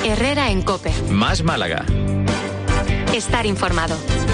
Herrera en COPE. Más Málaga. Estar informado.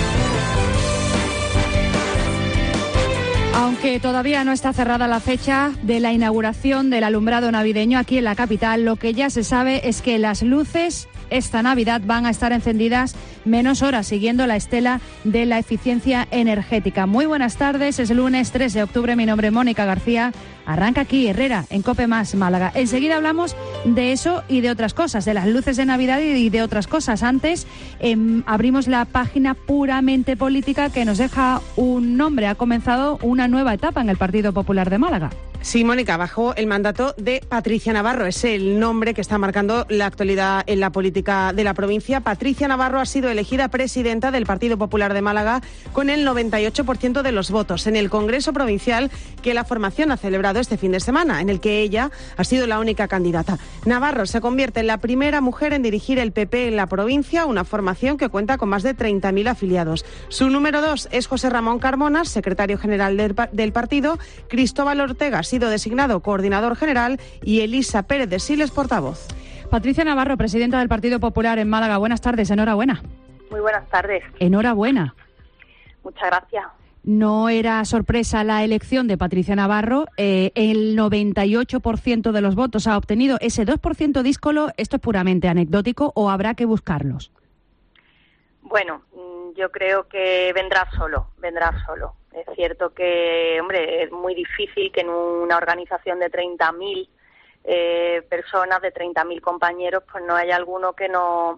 Aunque todavía no está cerrada la fecha de la inauguración del alumbrado navideño aquí en la capital, lo que ya se sabe es que las luces esta Navidad van a estar encendidas menos horas, siguiendo la estela de la eficiencia energética. Muy buenas tardes, es lunes 3 de octubre, mi nombre es Mónica García. Arranca aquí Herrera, en COPE Más Málaga. Enseguida hablamos de eso y de otras cosas, de las luces de Navidad y de otras cosas. Antes abrimos la página puramente política que nos deja un nombre. Ha comenzado una nueva etapa en el Partido Popular de Málaga. Sí, Mónica, bajo el mandato de Patricia Navarro. Es el nombre que está marcando la actualidad en la política de la provincia. Patricia Navarro ha sido elegida presidenta del Partido Popular de Málaga con el 98% de los votos en el Congreso Provincial que la formación ha celebrado este fin de semana, en el que ella ha sido la única candidata. Navarro se convierte en la primera mujer en dirigir el PP en la provincia, una formación que cuenta con más de 30.000 afiliados. Su número 2 es José Ramón Carmona, secretario general del partido. Cristóbal Ortega ha sido designado coordinador general y Elisa Pérez de Siles, portavoz. Patricia Navarro, presidenta del Partido Popular en Málaga. Buenas tardes, enhorabuena. Muy buenas tardes. Enhorabuena. Muchas gracias. No era sorpresa la elección de Patricia Navarro. El 98% de los votos ha obtenido. Ese 2% díscolo, ¿esto es puramente anecdótico o habrá que buscarlos? Bueno, yo creo que vendrá solo. Es cierto que, hombre, es muy difícil que en una organización de 30.000 personas, de 30.000 compañeros, pues no haya alguno que no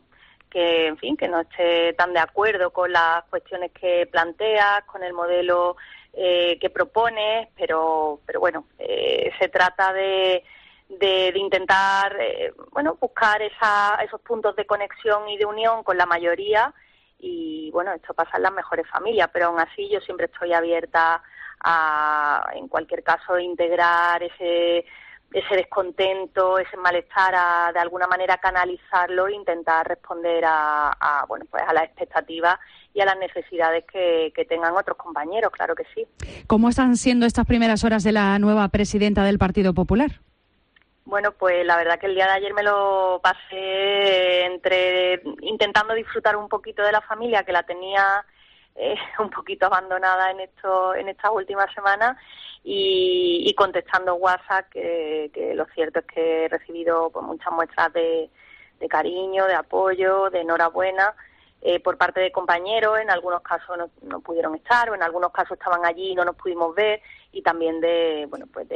esté tan de acuerdo con las cuestiones que planteas, con el modelo que propones, pero bueno, se trata de intentar buscar esos puntos de conexión y de unión con la mayoría. Y bueno, esto pasa en las mejores familias, pero aún así yo siempre estoy abierta a, en cualquier caso, integrar ese descontento, ese malestar, de alguna manera canalizarlo e intentar responder a las expectativas y a las necesidades que tengan otros compañeros, claro que sí. ¿Cómo están siendo estas primeras horas de la nueva presidenta del Partido Popular? Bueno, pues la verdad que el día de ayer me lo pasé entre intentando disfrutar un poquito de la familia, que la tenía un poquito abandonada en estas últimas semanas, y contestando WhatsApp, que lo cierto es que he recibido pues, muchas muestras de cariño, de apoyo, de enhorabuena, por parte de compañeros. En algunos casos no pudieron estar, o en algunos casos estaban allí y no nos pudimos ver, y también de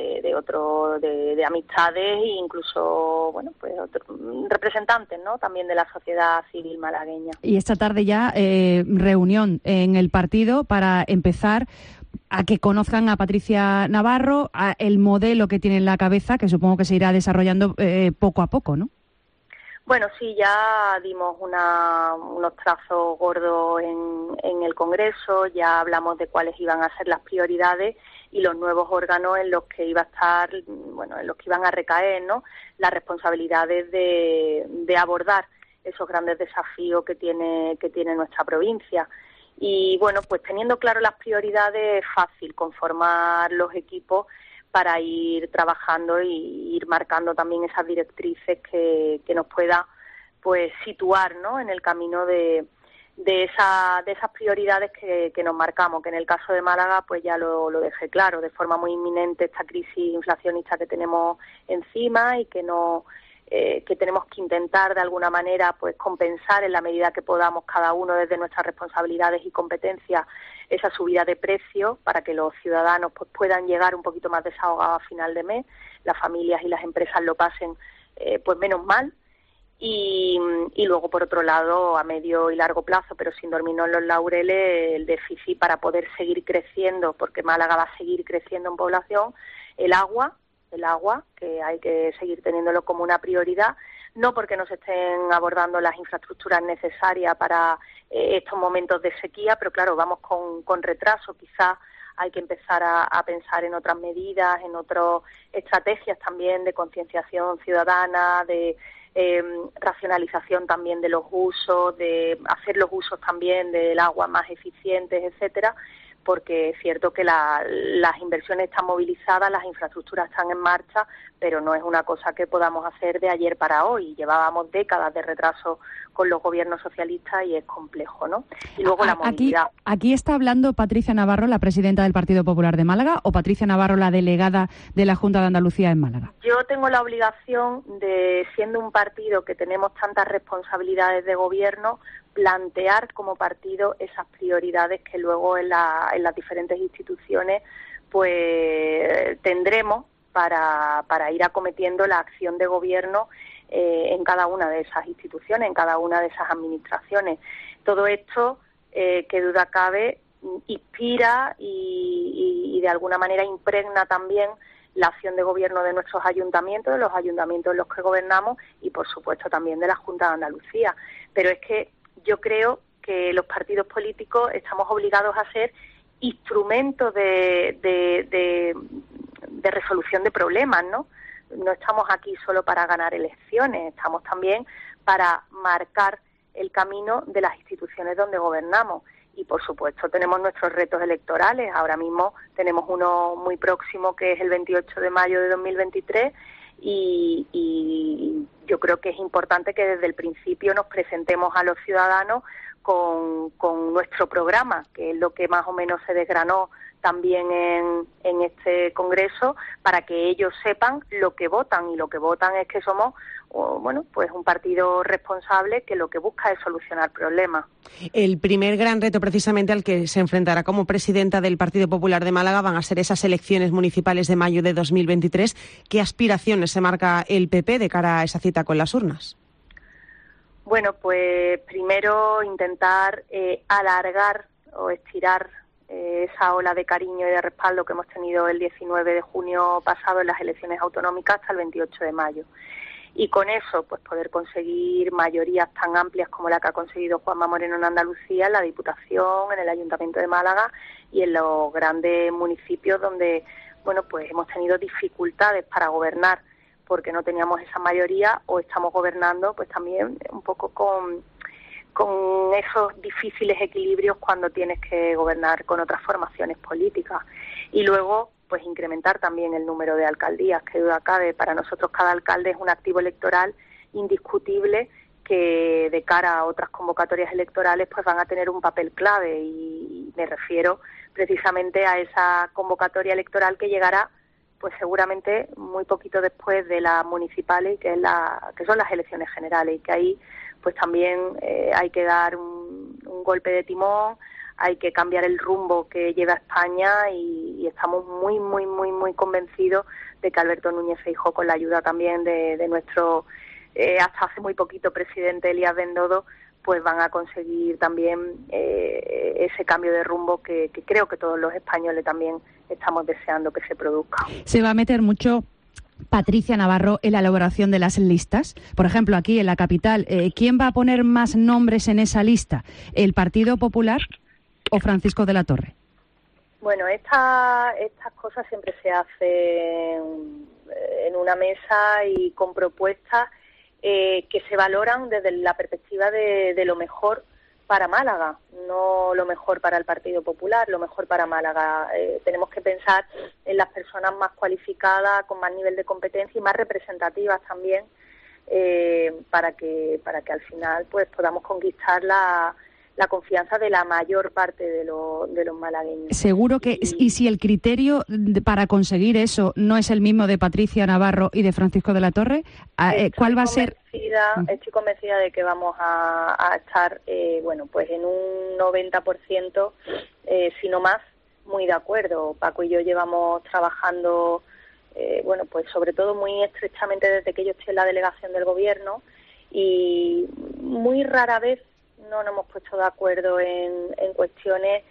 amistades e incluso otros representantes, ¿no?, también de la sociedad civil malagueña. Y esta tarde ya reunión en el partido para empezar a que conozcan a Patricia Navarro, a el modelo que tiene en la cabeza, que supongo que se irá desarrollando poco a poco, ¿no? Bueno, sí, ya dimos unos trazos gordos en el Congreso, ya hablamos de cuáles iban a ser las prioridades y los nuevos órganos en los que iba a estar, en los que iban a recaer, ¿no?, las responsabilidades de abordar esos grandes desafíos que tiene nuestra provincia. Y bueno, pues teniendo claro las prioridades es fácil conformar los equipos para ir trabajando y ir marcando también esas directrices que nos pueda pues situar, ¿no?, en el camino de esas prioridades que nos marcamos, que en el caso de Málaga pues ya lo dejé claro, de forma muy inminente esta crisis inflacionista que tenemos encima y que tenemos que intentar de alguna manera pues compensar en la medida que podamos cada uno desde nuestras responsabilidades y competencias esa subida de precios para que los ciudadanos pues puedan llegar un poquito más desahogados a final de mes, las familias y las empresas lo pasen pues menos mal. Y luego, por otro lado, a medio y largo plazo, pero sin dormirnos en los laureles, el déficit para poder seguir creciendo, porque Málaga va a seguir creciendo en población, el agua, que hay que seguir teniéndolo como una prioridad, no porque no se estén abordando las infraestructuras necesarias para estos momentos de sequía, pero claro, vamos con retraso, quizás hay que empezar a pensar en otras medidas, en otras estrategias también de concienciación ciudadana, de racionalización también de los usos, de hacer los usos también del agua más eficientes, etcétera, porque es cierto que las inversiones están movilizadas, las infraestructuras están en marcha, pero no es una cosa que podamos hacer de ayer para hoy. Llevábamos décadas de retraso con los gobiernos socialistas y es complejo, ¿no? Y luego la movilidad. Aquí está hablando Patricia Navarro, la presidenta del Partido Popular de Málaga, o Patricia Navarro, la delegada de la Junta de Andalucía en Málaga. Yo tengo la obligación de, siendo un partido que tenemos tantas responsabilidades de gobierno, plantear como partido esas prioridades que luego en las diferentes instituciones pues tendremos para ir acometiendo la acción de gobierno en cada una de esas instituciones, en cada una de esas administraciones. Todo esto, que duda cabe, inspira y de alguna manera impregna también la acción de gobierno de nuestros ayuntamientos, de los ayuntamientos en los que gobernamos y, por supuesto, también de la Junta de Andalucía. Pero es que yo creo que los partidos políticos estamos obligados a ser instrumentos de resolución de problemas, ¿no? No estamos aquí solo para ganar elecciones, estamos también para marcar el camino de las instituciones donde gobernamos. Y, por supuesto, tenemos nuestros retos electorales. Ahora mismo tenemos uno muy próximo, que es el 28 de mayo de 2023, y yo creo que es importante que desde el principio nos presentemos a los ciudadanos con nuestro programa, que es lo que más o menos se desgranó también en este Congreso, para que ellos sepan lo que votan, y lo que votan es que somos pues un partido responsable que lo que busca es solucionar problemas. El primer gran reto precisamente al que se enfrentará como presidenta del Partido Popular de Málaga van a ser esas elecciones municipales de mayo de 2023. ¿Qué aspiraciones se marca el PP de cara a esa cita con las urnas? Bueno, pues primero intentar alargar o estirar esa ola de cariño y de respaldo que hemos tenido el 19 de junio pasado en las elecciones autonómicas hasta el 28 de mayo. Y con eso, pues poder conseguir mayorías tan amplias como la que ha conseguido Juanma Moreno en Andalucía, en la Diputación, en el Ayuntamiento de Málaga y en los grandes municipios donde, pues hemos tenido dificultades para gobernar porque no teníamos esa mayoría, o estamos gobernando pues también un poco con esos difíciles equilibrios cuando tienes que gobernar con otras formaciones políticas. Y luego, pues incrementar también el número de alcaldías, que duda cabe. Para nosotros cada alcalde es un activo electoral indiscutible que de cara a otras convocatorias electorales pues van a tener un papel clave, y me refiero precisamente a esa convocatoria electoral que llegará pues seguramente muy poquito después de las municipales, que son las elecciones generales, y que ahí pues también hay que dar un golpe de timón, hay que cambiar el rumbo que lleva España, y estamos muy, muy, muy, muy convencidos de que Alberto Núñez Feijóo, con la ayuda también de nuestro hasta hace muy poquito presidente Elías Bendodo, pues van a conseguir también ese cambio de rumbo que creo que todos los españoles también estamos deseando que se produzca. Se va a meter mucho Patricia Navarro en la elaboración de las listas. Por ejemplo, aquí en la capital, ¿quién va a poner más nombres en esa lista? ¿El Partido Popular o Francisco de la Torre? Bueno, estas cosas siempre se hacen en una mesa y con propuestas que se valoran desde la perspectiva de lo mejor para Málaga, no lo mejor para el Partido Popular, lo mejor para Málaga. Tenemos que pensar en las personas más cualificadas, con más nivel de competencia y más representativas también, para que al final pues podamos conquistar la confianza de la mayor parte de los malagueños. Seguro que, y si el criterio para conseguir eso no es el mismo de Patricia Navarro y de Francisco de la Torre, ¿cuál va a ser? Estoy convencida de que vamos a estar, pues en un 90%, si no más, muy de acuerdo. Paco y yo llevamos trabajando, pues sobre todo muy estrechamente desde que yo estoy en la delegación del Gobierno, y muy rara vez no nos hemos puesto de acuerdo en cuestiones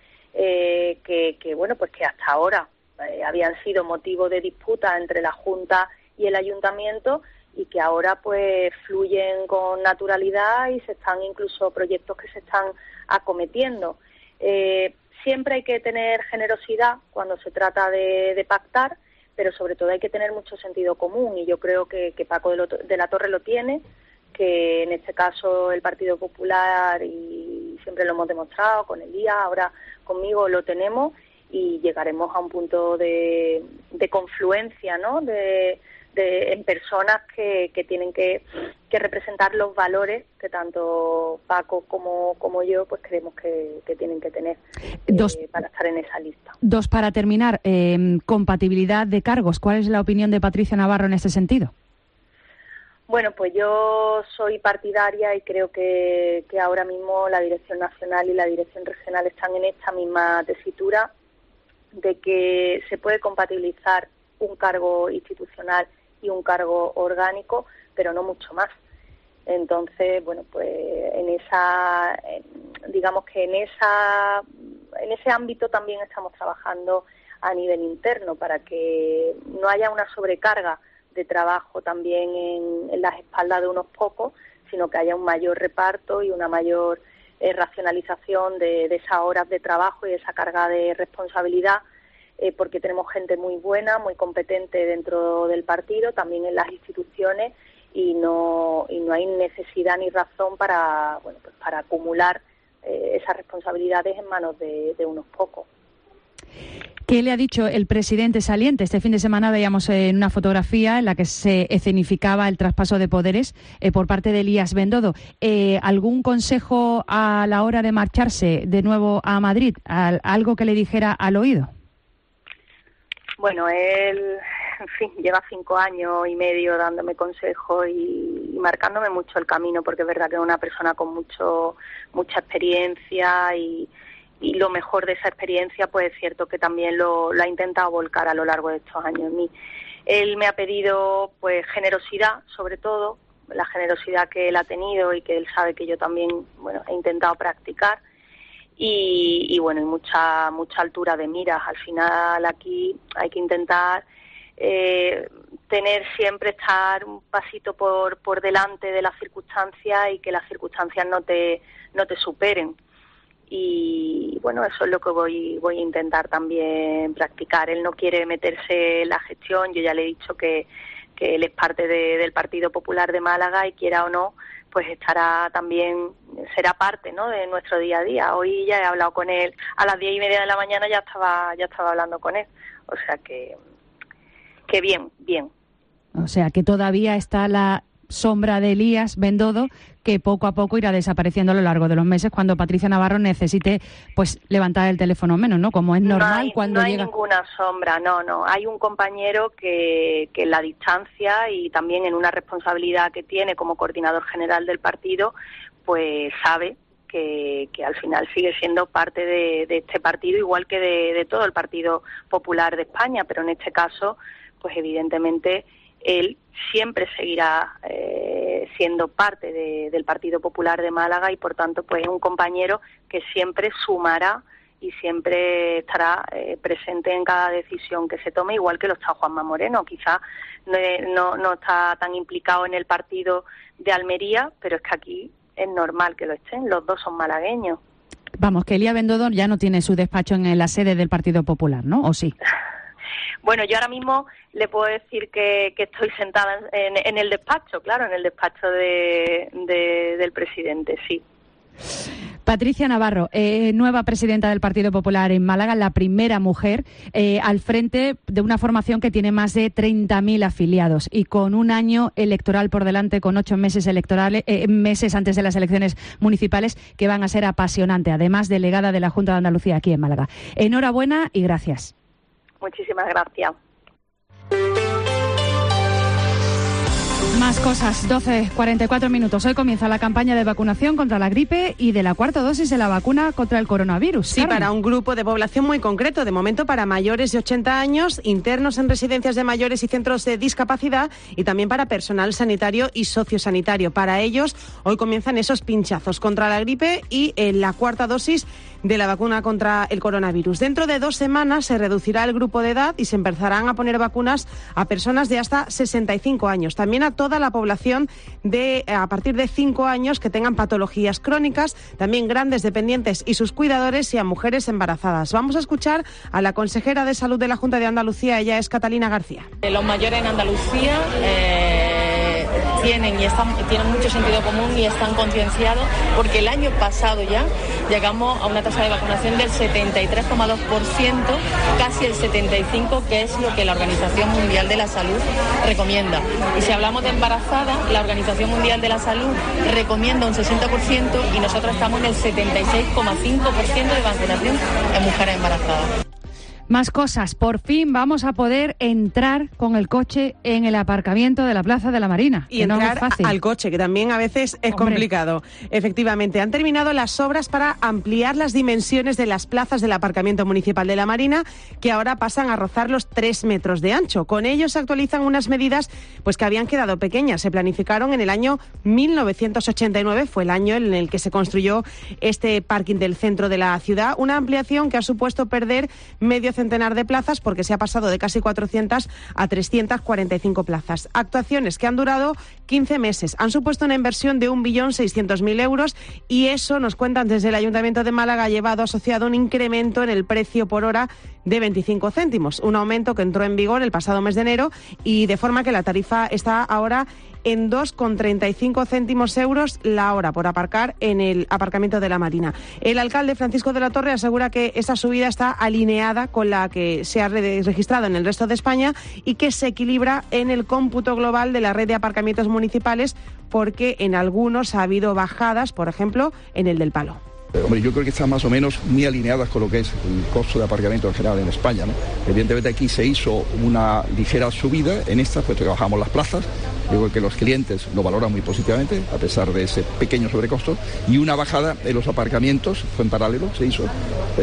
que hasta ahora habían sido motivo de disputa entre la Junta y el Ayuntamiento, y que ahora pues fluyen con naturalidad, y se están incluso proyectos que se están acometiendo. Siempre hay que tener generosidad cuando se trata de pactar, pero sobre todo hay que tener mucho sentido común, y yo creo que Paco de la Torre lo tiene, que en este caso el Partido Popular, y siempre lo hemos demostrado con Elías, ahora conmigo lo tenemos, y llegaremos a un punto de confluencia, ¿no?, en personas que tienen que representar los valores que tanto Paco como yo pues creemos que tienen que tener para estar en esa lista. Dos, para terminar, compatibilidad de cargos. ¿Cuál es la opinión de Patricia Navarro en este sentido? Bueno, pues yo soy partidaria y creo que ahora mismo la Dirección Nacional y la Dirección Regional están en esta misma tesitura de que se puede compatibilizar un cargo institucional y un cargo orgánico, pero no mucho más. Entonces, bueno, pues digamos que en ese ámbito también estamos trabajando a nivel interno para que no haya una sobrecarga de trabajo también en las espaldas de unos pocos, sino que haya un mayor reparto y una mayor racionalización de esas horas de trabajo y de esa carga de responsabilidad, porque tenemos gente muy buena, muy competente dentro del partido, también en las instituciones, y no hay necesidad ni razón para acumular esas responsabilidades en manos de unos pocos. ¿Qué le ha dicho el presidente saliente? Este fin de semana veíamos en una fotografía en la que se escenificaba el traspaso de poderes por parte de Elías Bendodo. ¿Algún consejo a la hora de marcharse de nuevo a Madrid? ¿Algo que le dijera al oído? Bueno, él, en fin, lleva 5 años y medio dándome consejos y marcándome mucho el camino, porque es verdad que es una persona con mucha experiencia y lo mejor de esa experiencia, pues es cierto que también lo ha intentado volcar a lo largo de estos años en mí. Él me ha pedido, pues, generosidad, sobre todo, la generosidad que él ha tenido y que él sabe que yo también, bueno, he intentado practicar. Y bueno, y mucha altura de miras. Al final aquí hay que intentar estar un pasito por delante de las circunstancias y que las circunstancias no te superen. Y bueno, eso es lo que voy a intentar también practicar. Él no quiere meterse en la gestión. Yo ya le he dicho que él es parte del Partido Popular de Málaga y quiera o no, pues será parte, ¿no?, de nuestro día a día. Hoy ya he hablado con él a las 10:30 de la mañana, ya estaba hablando con él. O sea que bien. O sea que todavía está la sombra de Elías Bendodo, que poco a poco irá desapareciendo a lo largo de los meses cuando Patricia Navarro necesite, pues, levantar el teléfono menos, ¿no? Como es normal cuando llega. No hay ninguna sombra, no. Hay un compañero que en la distancia y también en una responsabilidad que tiene como coordinador general del partido, pues sabe que al final sigue siendo parte de este partido, igual que de todo el Partido Popular de España, pero en este caso, pues evidentemente él siempre seguirá siendo parte del Partido Popular de Málaga y por tanto pues es un compañero que siempre sumará y siempre estará presente en cada decisión que se tome, igual que lo está Juanma Moreno. Quizá no está tan implicado en el partido de Almería, pero es que aquí es normal que lo estén, los dos son malagueños. Vamos, que Elías Bendodo ya no tiene su despacho en la sede del Partido Popular, ¿no? ¿O sí? Bueno, yo ahora mismo le puedo decir que estoy sentada en el despacho, claro, en el despacho del presidente, sí. Patricia Navarro, nueva presidenta del Partido Popular en Málaga, la primera mujer al frente de una formación que tiene más de 30.000 afiliados y con un año electoral por delante, con 8 meses meses antes de las elecciones municipales que van a ser apasionantes, además delegada de la Junta de Andalucía aquí en Málaga. Enhorabuena y gracias. Muchísimas gracias. Más cosas, 12:44 minutos. Hoy comienza la campaña de vacunación contra la gripe y de la cuarta dosis de la vacuna contra el coronavirus. Sí, Carmen. Para un grupo de población muy concreto, de momento para mayores de 80 años, internos en residencias de mayores y centros de discapacidad y también para personal sanitario y sociosanitario. Para ellos, hoy comienzan esos pinchazos contra la gripe y la cuarta dosis de la vacuna contra el coronavirus. Dentro de 2 semanas se reducirá el grupo de edad y se empezarán a poner vacunas a personas de hasta 65 años. También a toda la población a partir de 5 años que tengan patologías crónicas, también grandes dependientes y sus cuidadores y a mujeres embarazadas. Vamos a escuchar a la consejera de Salud de la Junta de Andalucía, ella es Catalina García. Los mayores en Andalucía tienen mucho sentido común y están concienciados, porque el año pasado ya llegamos a una tasa de vacunación del 73,2%, casi el 75%, que es lo que la Organización Mundial de la Salud recomienda. Y si hablamos de embarazadas, la Organización Mundial de la Salud recomienda un 60% y nosotros estamos en el 76,5% de vacunación en mujeres embarazadas. Más cosas. Por fin vamos a poder entrar con el coche en el aparcamiento de la Plaza de la Marina. Y entrar al coche, que también a veces es complicado. Efectivamente, han terminado las obras para ampliar las dimensiones de las plazas del aparcamiento municipal de la Marina, que ahora pasan a rozar los 3 metros de ancho. Con ello se actualizan unas medidas pues que habían quedado pequeñas. Se planificaron en el año 1989, fue el año en el que se construyó este parking del centro de la ciudad. Una ampliación que ha supuesto perder medio centenar de plazas, porque se ha pasado de casi 400 a 345 plazas. Actuaciones que han durado 15 meses. Han supuesto una inversión de 1.600.000 euros y eso, nos cuentan desde el Ayuntamiento de Málaga, ha llevado asociado un incremento en el precio por hora de 25 céntimos. Un aumento que entró en vigor el pasado mes de enero y de forma que la tarifa está ahora en 2,35 céntimos euros la hora por aparcar en el aparcamiento de la Marina. El alcalde Francisco de la Torre asegura que esta subida está alineada con la que se ha registrado en el resto de España y que se equilibra en el cómputo global de la red de aparcamientos municipales, porque en algunos ha habido bajadas, por ejemplo, en el del Palo. Hombre, yo creo que están más o menos muy alineadas con lo que es el costo de aparcamiento en general en España, ¿no? Evidentemente aquí se hizo una ligera subida en esta, pues que bajamos las plazas. Yo creo que los clientes lo valoran muy positivamente, a pesar de ese pequeño sobrecosto, y una bajada en los aparcamientos, fue en paralelo, se hizo,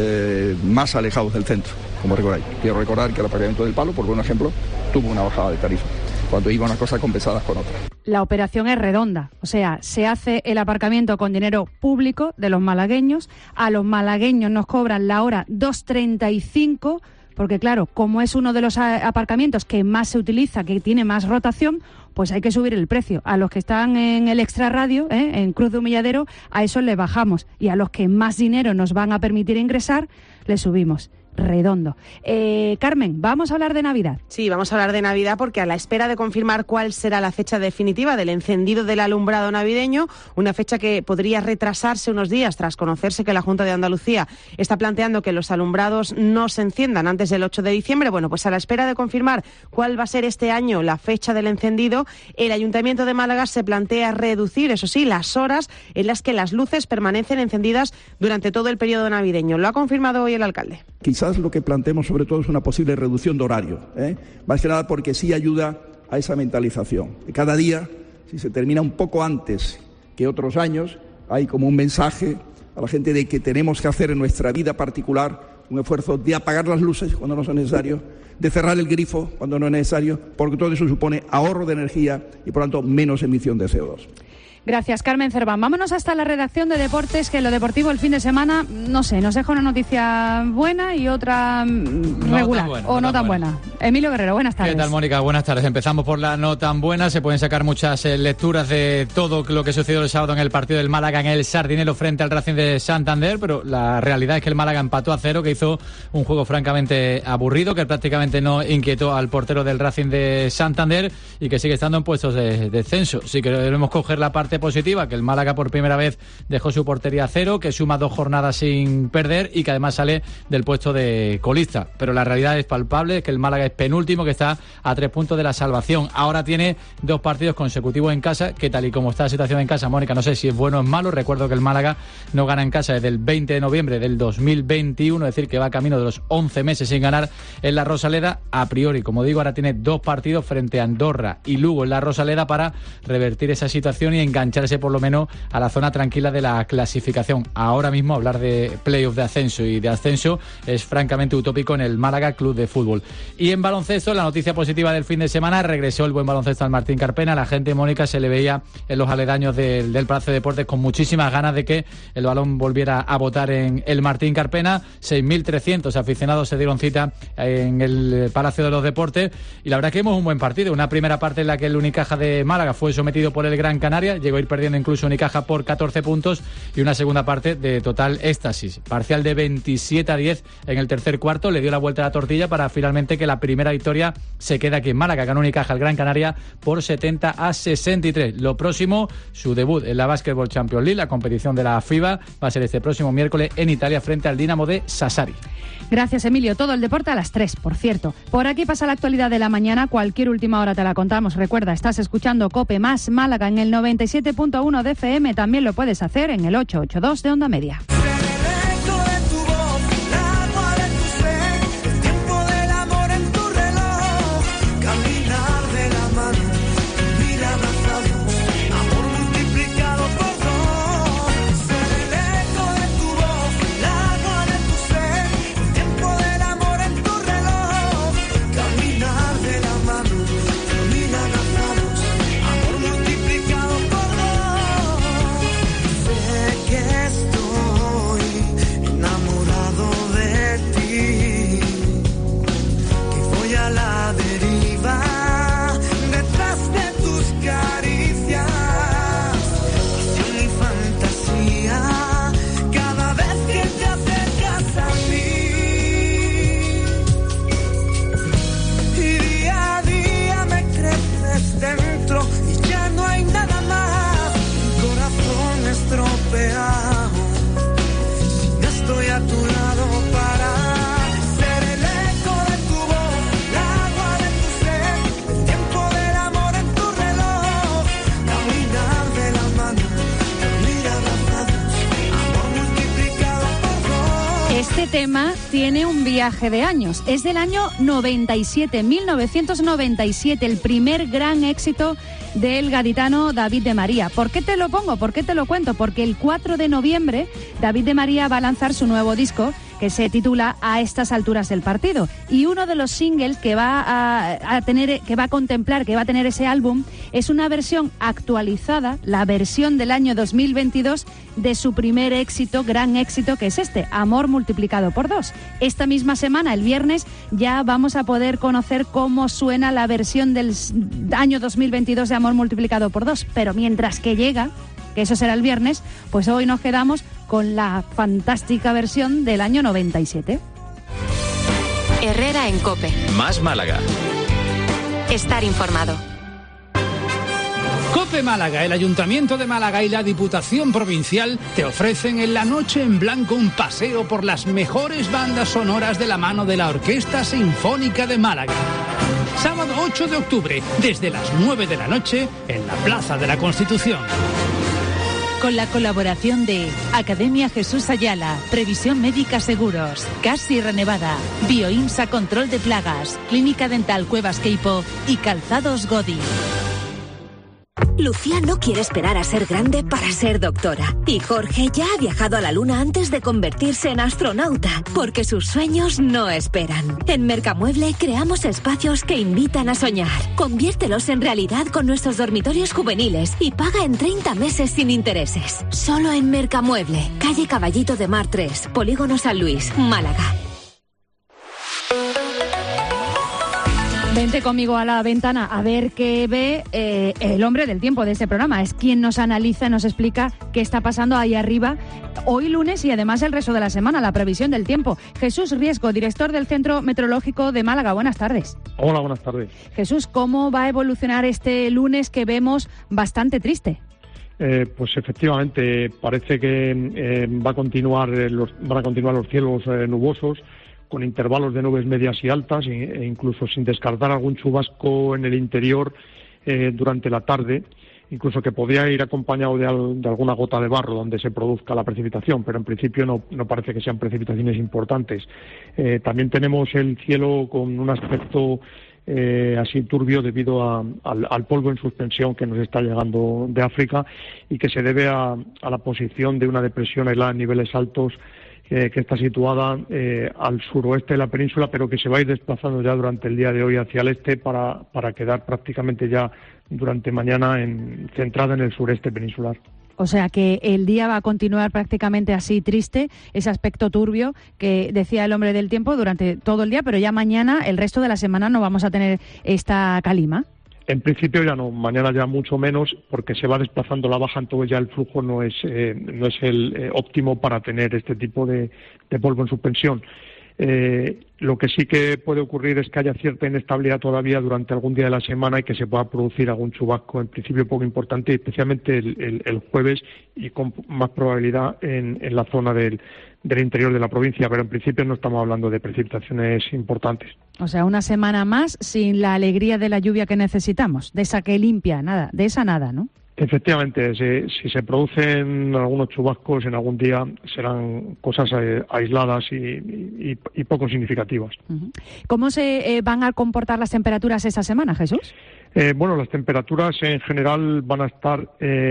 más alejados del centro, como recordáis. Quiero recordar que el aparcamiento del Palo, por buen ejemplo, tuvo una bajada de tarifa, cuando iba una cosa compensadas con otra. La operación es redonda, o sea, se hace el aparcamiento con dinero público de los malagueños, a los malagueños nos cobran la hora 2,35, porque claro, como es uno de los aparcamientos que más se utiliza, que tiene más rotación, pues hay que subir el precio. A los que están en el extrarradio, en Cruz de Humilladero, a esos les bajamos, y a los que más dinero nos van a permitir ingresar, les subimos. Redondo. Carmen, vamos a hablar de Navidad. Sí, vamos a hablar de Navidad porque a la espera de confirmar cuál será la fecha definitiva del encendido del alumbrado navideño, una fecha que podría retrasarse unos días tras conocerse que la Junta de Andalucía está planteando que los alumbrados no se enciendan antes del 8 de diciembre. Bueno, pues a la espera de confirmar cuál va a ser este año la fecha del encendido, el Ayuntamiento de Málaga se plantea reducir, eso sí, las horas en las que las luces permanecen encendidas durante todo el periodo navideño. Lo ha confirmado hoy el alcalde. Quizás lo que planteemos sobre todo es una posible reducción de horario, más que nada porque sí ayuda a esa mentalización. Cada día, si se termina un poco antes que otros años, hay como un mensaje a la gente de que tenemos que hacer en nuestra vida particular un esfuerzo de apagar las luces cuando no son necesarios, de cerrar el grifo cuando no es necesario, porque todo eso supone ahorro de energía y por lo tanto menos emisión de CO2. Gracias, Carmen Cerván. Vámonos hasta la redacción de deportes, que en lo deportivo el fin de semana, no sé, nos deja una noticia buena y otra regular, no tan buena. Emilio Guerrero, buenas tardes. ¿Qué tal, Mónica? Buenas tardes. Empezamos por la no tan buena. Se pueden sacar muchas lecturas de todo lo que sucedió el sábado en el partido del Málaga en el Sardinero frente al Racing de Santander, pero la realidad es que el Málaga empató a 0, que hizo un juego francamente aburrido, que prácticamente no inquietó al portero del Racing de Santander y que sigue estando en puestos de descenso. Sí que debemos coger la parte positiva, que el Málaga por primera vez dejó su portería a 0, que suma 2 jornadas sin perder y que además sale del puesto de colista. Pero la realidad es palpable, que el Málaga es penúltimo, que está a 3 puntos de la salvación. Ahora tiene 2 partidos consecutivos en casa, que tal y como está la situación en casa, Mónica, no sé si es bueno o es malo. Recuerdo que el Málaga no gana en casa desde el 20 de noviembre del 2021, es decir, que va camino de los 11 meses sin ganar en la Rosaleda. A priori, como digo, ahora tiene 2 partidos frente a Andorra y Lugo en la Rosaleda para revertir esa situación y engancharse por lo menos a la zona tranquila de la clasificación. Ahora mismo hablar de playoff de ascenso y de ascenso es francamente utópico en el Málaga Club de Fútbol. Y en baloncesto, la noticia positiva del fin de semana, regresó el buen baloncesto al Martín Carpena. La gente, Mónica, se le veía en los aledaños del Palacio de Deportes con muchísimas ganas de que el balón volviera a botar en el Martín Carpena. 6.300 aficionados se dieron cita en el Palacio de los Deportes y la verdad que vimos un buen partido. Una primera parte en la que el Unicaja de Málaga fue sometido por el Gran Canaria. llegó a ir perdiendo incluso Unicaja por 14 puntos y una segunda parte de total éxtasis. Parcial de 27-10 en el tercer cuarto, le dio la vuelta a la tortilla para finalmente que la primera victoria se quede aquí en Málaga. Ganó Unicaja al Gran Canaria por 70-63. Lo próximo, su debut en la Basketball Champions League, la competición de la FIBA, va a ser este próximo miércoles en Italia frente al Dinamo de Sassari. Gracias, Emilio. Todo el deporte a las 3, por cierto. Por aquí pasa la actualidad de la mañana. Cualquier última hora te la contamos. Recuerda, estás escuchando COPE más Málaga en el 97.1 de FM. También lo puedes hacer en el 882 de Onda Media. Este tema tiene un viaje de años. Es del año 97, 1997, el primer gran éxito del gaditano David de María. ¿Por qué te lo pongo? ¿Por qué te lo cuento? Porque el 4 de noviembre David de María va a lanzar su nuevo disco, que se titula A estas alturas del partido, y uno de los singles que va a tener ese álbum es una versión actualizada, la versión del año 2022 de su primer éxito, gran éxito, que es este, Amor multiplicado por 2. Esta misma semana, el viernes, ya vamos a poder conocer cómo suena la versión del año 2022 de Amor multiplicado por 2, pero mientras que llega, que eso será el viernes, pues hoy nos quedamos con la fantástica versión del año 97. Herrera en COPE. Más Málaga. Estar informado. COPE Málaga, el Ayuntamiento de Málaga y la Diputación Provincial te ofrecen en la Noche en Blanco un paseo por las mejores bandas sonoras de la mano de la Orquesta Sinfónica de Málaga. Sábado 8 de octubre, desde las 9 de la noche, en la Plaza de la Constitución. Con la colaboración de Academia Jesús Ayala, Previsión Médica Seguros, CAS Sierra Nevada, Bioinsa Control de Plagas, Clínica Dental Cuevas Queipo y Calzados Godi. Lucía no quiere esperar a ser grande para ser doctora. Y Jorge ya ha viajado a la luna antes de convertirse en astronauta, porque sus sueños no esperan. En Mercamueble creamos espacios que invitan a soñar. Conviértelos en realidad con nuestros dormitorios juveniles y paga en 30 meses sin intereses. Solo en Mercamueble, calle Caballito de Mar 3, Polígono San Luis, Málaga. Vente conmigo a la ventana a ver qué ve el hombre del tiempo de este programa. Es quien nos analiza y nos explica qué está pasando ahí arriba hoy lunes y además el resto de la semana, la previsión del tiempo. Jesús Riesgo, director del Centro Meteorológico de Málaga. Buenas tardes. Hola, buenas tardes. Jesús, ¿cómo va a evolucionar este lunes que vemos bastante triste? Pues efectivamente parece que van a continuar los cielos nubosos, con intervalos de nubes medias y altas, e incluso sin descartar algún chubasco en el interior durante la tarde, incluso que podría ir acompañado de alguna gota de barro donde se produzca la precipitación, pero en principio no parece que sean precipitaciones importantes. También tenemos el cielo con un aspecto así turbio debido al polvo en suspensión que nos está llegando de África y que se debe a la posición de una depresión aislada en niveles altos que está situada al suroeste de la península, pero que se va a ir desplazando ya durante el día de hoy hacia el este para quedar prácticamente ya durante mañana centrada en el sureste peninsular. O sea que el día va a continuar prácticamente así triste, ese aspecto turbio que decía el hombre del tiempo durante todo el día, pero ya mañana, el resto de la semana, no vamos a tener esta calima. En principio ya no, mañana ya mucho menos, porque se va desplazando la baja, entonces ya el flujo no es el óptimo para tener este tipo de polvo en suspensión. Lo que sí que puede ocurrir es que haya cierta inestabilidad todavía durante algún día de la semana y que se pueda producir algún chubasco, en principio poco importante, especialmente el jueves y con más probabilidad en la zona del interior de la provincia, pero en principio no estamos hablando de precipitaciones importantes. O sea, una semana más sin la alegría de la lluvia que necesitamos, de esa que limpia, nada, de esa nada, ¿no? Efectivamente, si se producen algunos chubascos en algún día serán cosas aisladas y poco significativas. ¿Cómo se van a comportar las temperaturas esta semana, Jesús? Bueno, las temperaturas en general van a estar,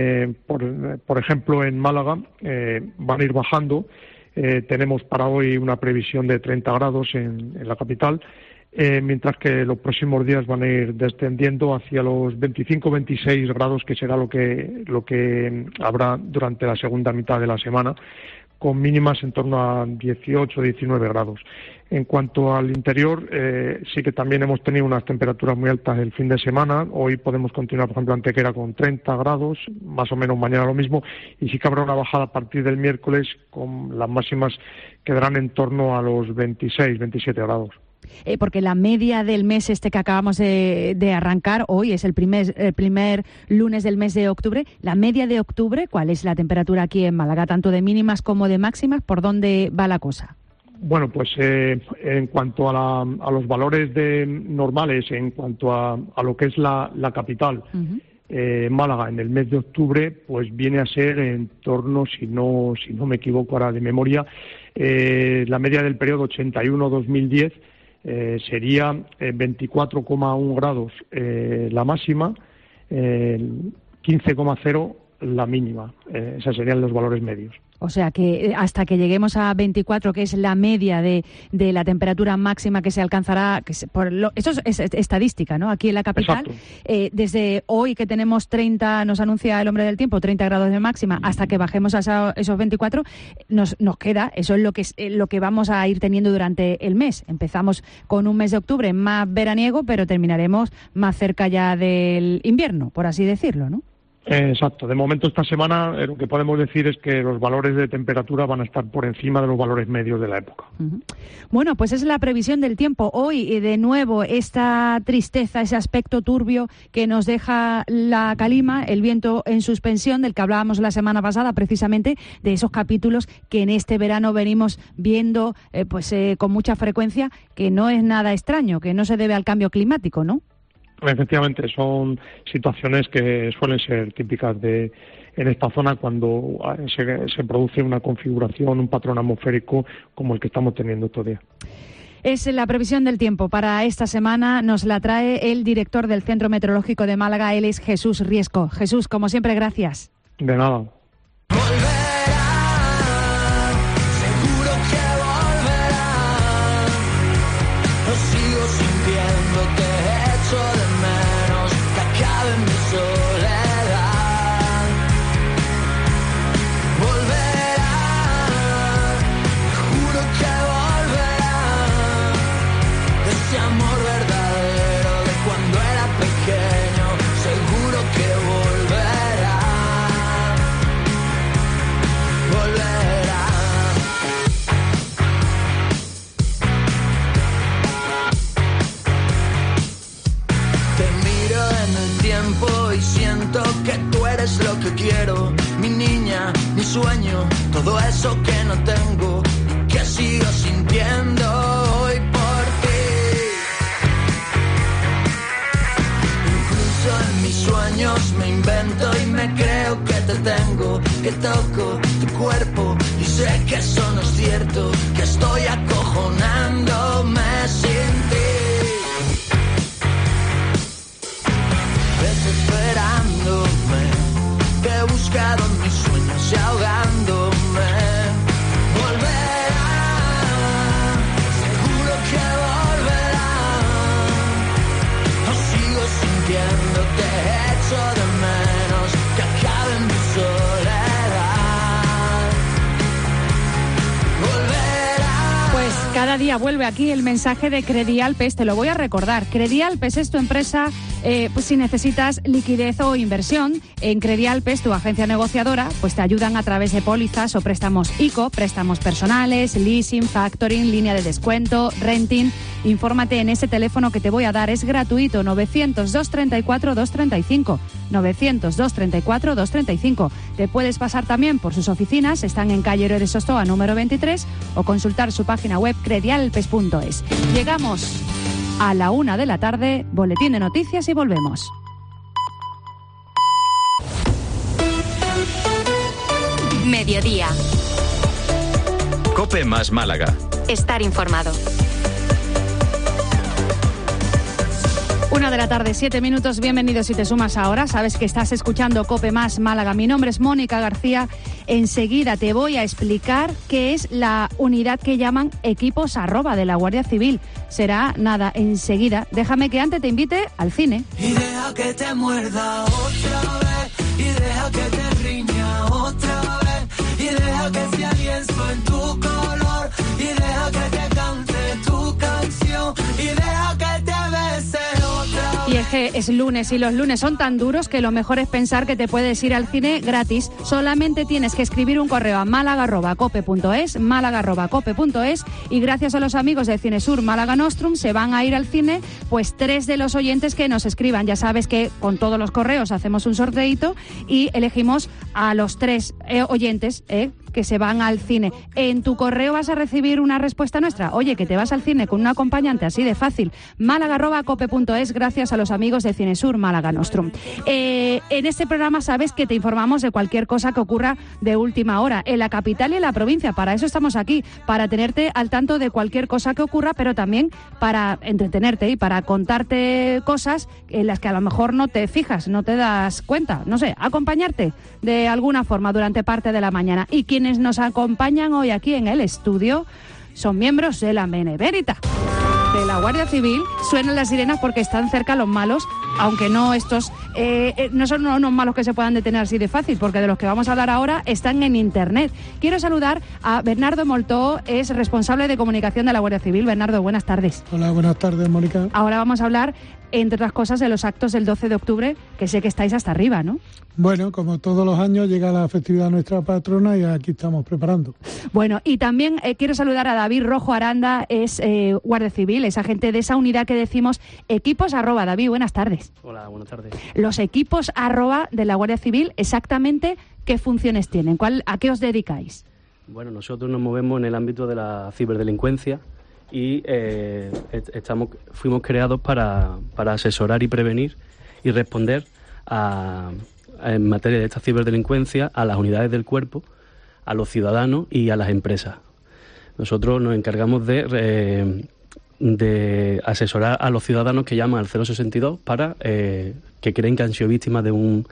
por ejemplo, en Málaga, van a ir bajando. Tenemos para hoy una previsión de 30 grados en la capital. Mientras que los próximos días van a ir descendiendo hacia los 25-26 grados, que será lo que habrá durante la segunda mitad de la semana, con mínimas en torno a 18-19 grados. En cuanto al interior, sí que también hemos tenido unas temperaturas muy altas el fin de semana. Hoy podemos continuar, por ejemplo, Antequera con 30 grados, más o menos mañana lo mismo, y sí que habrá una bajada a partir del miércoles, con las máximas quedarán en torno a los 26-27 grados. Porque la media del mes que acabamos de arrancar, hoy es el primer lunes del mes de octubre. La media de octubre, ¿cuál es la temperatura aquí en Málaga, tanto de mínimas como de máximas? ¿Por dónde va la cosa? Bueno, pues en cuanto a los valores normales, en cuanto a lo que es la capital, Málaga en el mes de octubre, pues viene a ser en torno, si no me equivoco ahora de memoria, la media del periodo 81-2010, sería 24,1 grados la máxima, 15,0 la mínima. Esos serían los valores medios. O sea que hasta que lleguemos a 24, que es la media de la temperatura máxima que se alcanzará, eso es estadística, ¿no? Aquí en la capital, desde hoy que tenemos 30, nos anuncia el hombre del tiempo, 30 grados de máxima, hasta que bajemos a esos 24, nos queda, eso es lo que vamos a ir teniendo durante el mes. Empezamos con un mes de octubre más veraniego, pero terminaremos más cerca ya del invierno, por así decirlo, ¿no? Exacto. De momento esta semana lo que podemos decir es que los valores de temperatura van a estar por encima de los valores medios de la época. Bueno, pues es la previsión del tiempo. Hoy, de nuevo, esta tristeza, ese aspecto turbio que nos deja la calima, el viento en suspensión, del que hablábamos la semana pasada, precisamente de esos capítulos que en este verano venimos viendo con mucha frecuencia, que no es nada extraño, que no se debe al cambio climático, ¿no? Efectivamente, son situaciones que suelen ser típicas en esta zona cuando se produce una configuración, un patrón atmosférico como el que estamos teniendo estos días. Es la previsión del tiempo para esta semana, nos la trae el director del Centro Meteorológico de Málaga, él es Jesús Riesco. Jesús, como siempre, gracias. De nada. Que tú eres lo que quiero, mi niña, mi sueño, todo eso que no tengo y que sigo sintiendo hoy por ti. Incluso en mis sueños me invento y me creo que te tengo, que toco tu cuerpo y sé que eso no es cierto, que estoy acojonándome sin ti. Desesperándome, te he buscado en mis sueños y ahogándome. Volverá, seguro que volverá. No sigo sintiéndote, echo de menos que acabe mi soledad. Volverá. Pues cada Cada día vuelve aquí el mensaje de Credialpes, te lo voy a recordar. Credialpes es tu empresa, pues si necesitas liquidez o inversión. En Credialpes, tu agencia negociadora, pues te ayudan a través de pólizas o préstamos ICO, préstamos personales, leasing, factoring, línea de descuento, renting. Infórmate en ese teléfono que te voy a dar, es gratuito, 900-234-235. 900-234-235. Te puedes pasar también por sus oficinas, están en calle Héroe de Sostoa número 23, o consultar su página web credialpes.es. Llegamos a la 1 de la tarde, boletín de noticias y volvemos. Mediodía. COPE más Málaga. Estar informado. 1 de la tarde, 7 minutos. Bienvenidos si te sumas ahora. Sabes que estás escuchando COPE más Málaga. Mi nombre es Mónica García. Enseguida te voy a explicar qué es la unidad que llaman equipos @ de la Guardia Civil. Será nada, enseguida. Déjame que antes te invite al cine. Y deja que te muerda otra vez, y deja que te riña otra vez, y deja que sea lienzo en tu color, y deja que te cante tu canción, y deja que te bese. Y es que es lunes y los lunes son tan duros que lo mejor es pensar que te puedes ir al cine gratis. Solamente tienes que escribir un correo a málaga@cope.es, málaga@cope.es, y gracias a los amigos de Cinesur Málaga Nostrum se van a ir al cine pues 3 de los oyentes que nos escriban. Ya sabes que con todos los correos hacemos un sorteito y elegimos a los 3 oyentes que se van al cine. En tu correo vas a recibir una respuesta nuestra. Oye, que te vas al cine con un acompañante, así de fácil. málaga@cope.es, gracias a los amigos de Cinesur Málaga Nostrum. En este programa sabes que te informamos de cualquier cosa que ocurra de última hora en la capital y en la provincia. Para eso estamos aquí, para tenerte al tanto de cualquier cosa que ocurra, pero también para entretenerte y para contarte cosas en las que a lo mejor no te fijas, no te das cuenta. No sé, acompañarte de alguna forma durante parte de la mañana. Y quienes nos acompañan hoy aquí en el estudio son miembros de la Benemérita de la Guardia Civil. Suenan las sirenas porque están cerca los malos, aunque no estos no son unos malos que se puedan detener así de fácil, porque de los que vamos a hablar ahora están en internet. Quiero saludar a Bernardo Moltó, es responsable de comunicación de la Guardia Civil. Bernardo, buenas tardes. Hola, buenas tardes, Mónica. Ahora vamos a hablar, entre otras cosas, de los actos del 12 de octubre, que sé que estáis hasta arriba, ¿no? Bueno, como todos los años llega la festividad de nuestra patrona y aquí estamos preparando. Bueno, y también quiero saludar a David Rojo Aranda, es Guardia Civil, es agente de esa unidad que decimos equipos @. David, buenas tardes. Hola, buenas tardes. Los equipos @ de la Guardia Civil, exactamente ¿qué funciones tienen? ¿A qué os dedicáis? Bueno, nosotros nos movemos en el ámbito de la ciberdelincuencia y fuimos creados para asesorar y prevenir y responder en materia de esta ciberdelincuencia a las unidades del cuerpo, a los ciudadanos y a las empresas. Nosotros nos encargamos de asesorar a los ciudadanos que llaman al 062 para que creen que han sido víctimas de un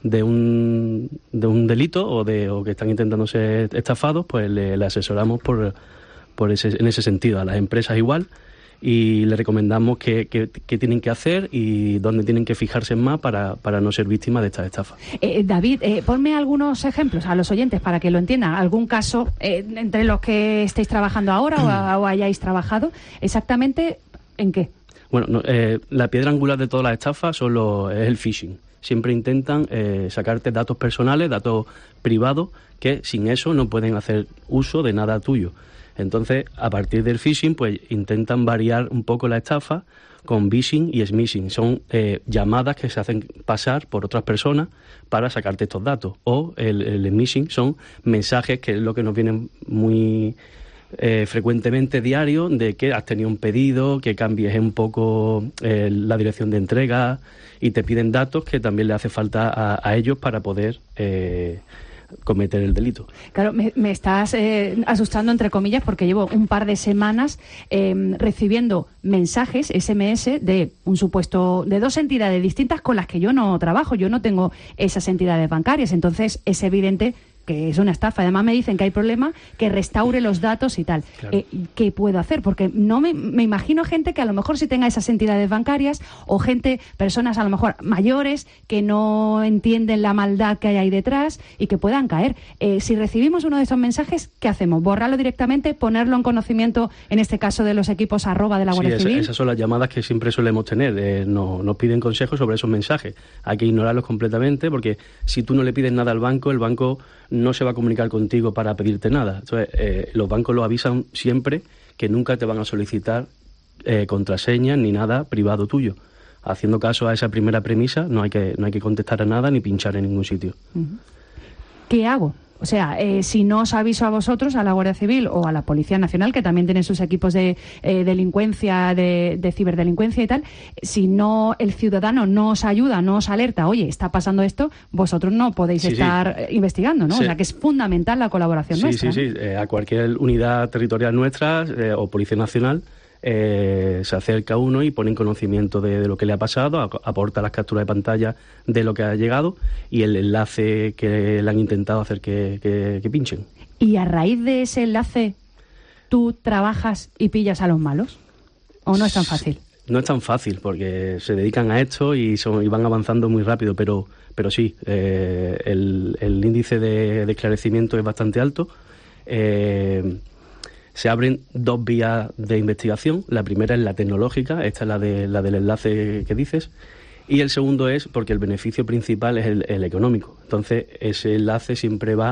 delito o que están intentando ser estafados, pues le asesoramos en ese sentido. A las empresas igual, y le recomendamos qué tienen que hacer y dónde tienen que fijarse más para no ser víctimas de estas estafas. David, ponme algunos ejemplos a los oyentes para que lo entiendan. ¿Algún caso entre los que estéis trabajando ahora o hayáis trabajado? ¿Exactamente en qué? Bueno, la piedra angular de todas las estafas es el phishing. Siempre intentan sacarte datos personales, datos privados, que sin eso no pueden hacer uso de nada tuyo. Entonces, a partir del phishing, pues intentan variar un poco la estafa con vishing y smishing. Son llamadas que se hacen pasar por otras personas para sacarte estos datos. O el smishing son mensajes, que es lo que nos vienen muy frecuentemente diario, de que has tenido un pedido, que cambies un poco la dirección de entrega, y te piden datos que también le hace falta a ellos para poder cometer el delito. Claro, me estás asustando entre comillas, porque llevo un par de semanas recibiendo mensajes SMS de un supuesto, de 2 entidades distintas con las que yo no trabajo. Yo no tengo esas entidades bancarias, entonces es evidente que es una estafa, además me dicen que hay problema, que restaure los datos y tal. Claro. ¿Qué puedo hacer? Porque no me imagino gente que a lo mejor sí tenga esas entidades bancarias o personas a lo mejor mayores que no entienden la maldad que hay ahí detrás y que puedan caer. Si recibimos uno de esos mensajes, ¿qué hacemos? ¿Borrarlo directamente? ¿Ponerlo en conocimiento, en este caso de los equipos @ de la Guardia Civil? Esas son las llamadas que siempre solemos tener. Nos piden consejos sobre esos mensajes. Hay que ignorarlos completamente porque si tú no le pides nada al banco, el banco no se va a comunicar contigo para pedirte nada. Entonces, los bancos lo avisan siempre que nunca te van a solicitar contraseñas ni nada privado tuyo. Haciendo caso a esa primera premisa, no hay que contestar a nada ni pinchar en ningún sitio. ¿Qué hago? O sea, si no os aviso a vosotros, a la Guardia Civil o a la Policía Nacional, que también tienen sus equipos de delincuencia, de ciberdelincuencia y tal, si no el ciudadano no os ayuda, no os alerta, oye, está pasando esto, vosotros no podéis estar investigando, ¿no? Sí. O sea, que es fundamental la colaboración nuestra. Sí. A cualquier unidad territorial nuestra o Policía Nacional se acerca uno y pone en conocimiento de lo que le ha pasado, aporta las capturas de pantalla de lo que ha llegado y el enlace que le han intentado hacer que pinchen. ¿Y a raíz de ese enlace tú trabajas y pillas a los malos? ¿O no es tan fácil? No es tan fácil porque se dedican a esto y van avanzando muy rápido, pero sí, el índice de esclarecimiento es bastante alto. Se abren 2 vías de investigación. La primera es la tecnológica, esta es la del enlace que dices, y el segundo es porque el beneficio principal es el económico. Entonces, ese enlace siempre va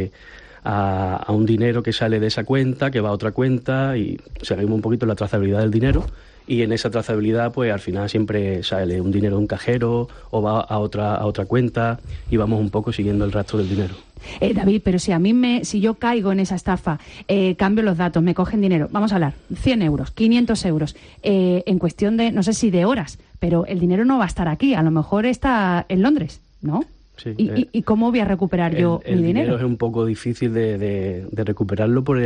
a un dinero que sale de esa cuenta, que va a otra cuenta, y seguimos un poquito la trazabilidad del dinero, y en esa trazabilidad, pues al final siempre sale un dinero de un cajero o va a otra cuenta, y vamos un poco siguiendo el rastro del dinero. David, pero si yo caigo en esa estafa, cambio los datos, me cogen dinero, vamos a hablar, 100 euros, 500 euros, en cuestión de, no sé si de horas, pero el dinero no va a estar aquí, a lo mejor está en Londres, ¿no? Sí, ¿Y cómo voy a recuperar yo mi dinero? El dinero es un poco difícil de recuperarlo por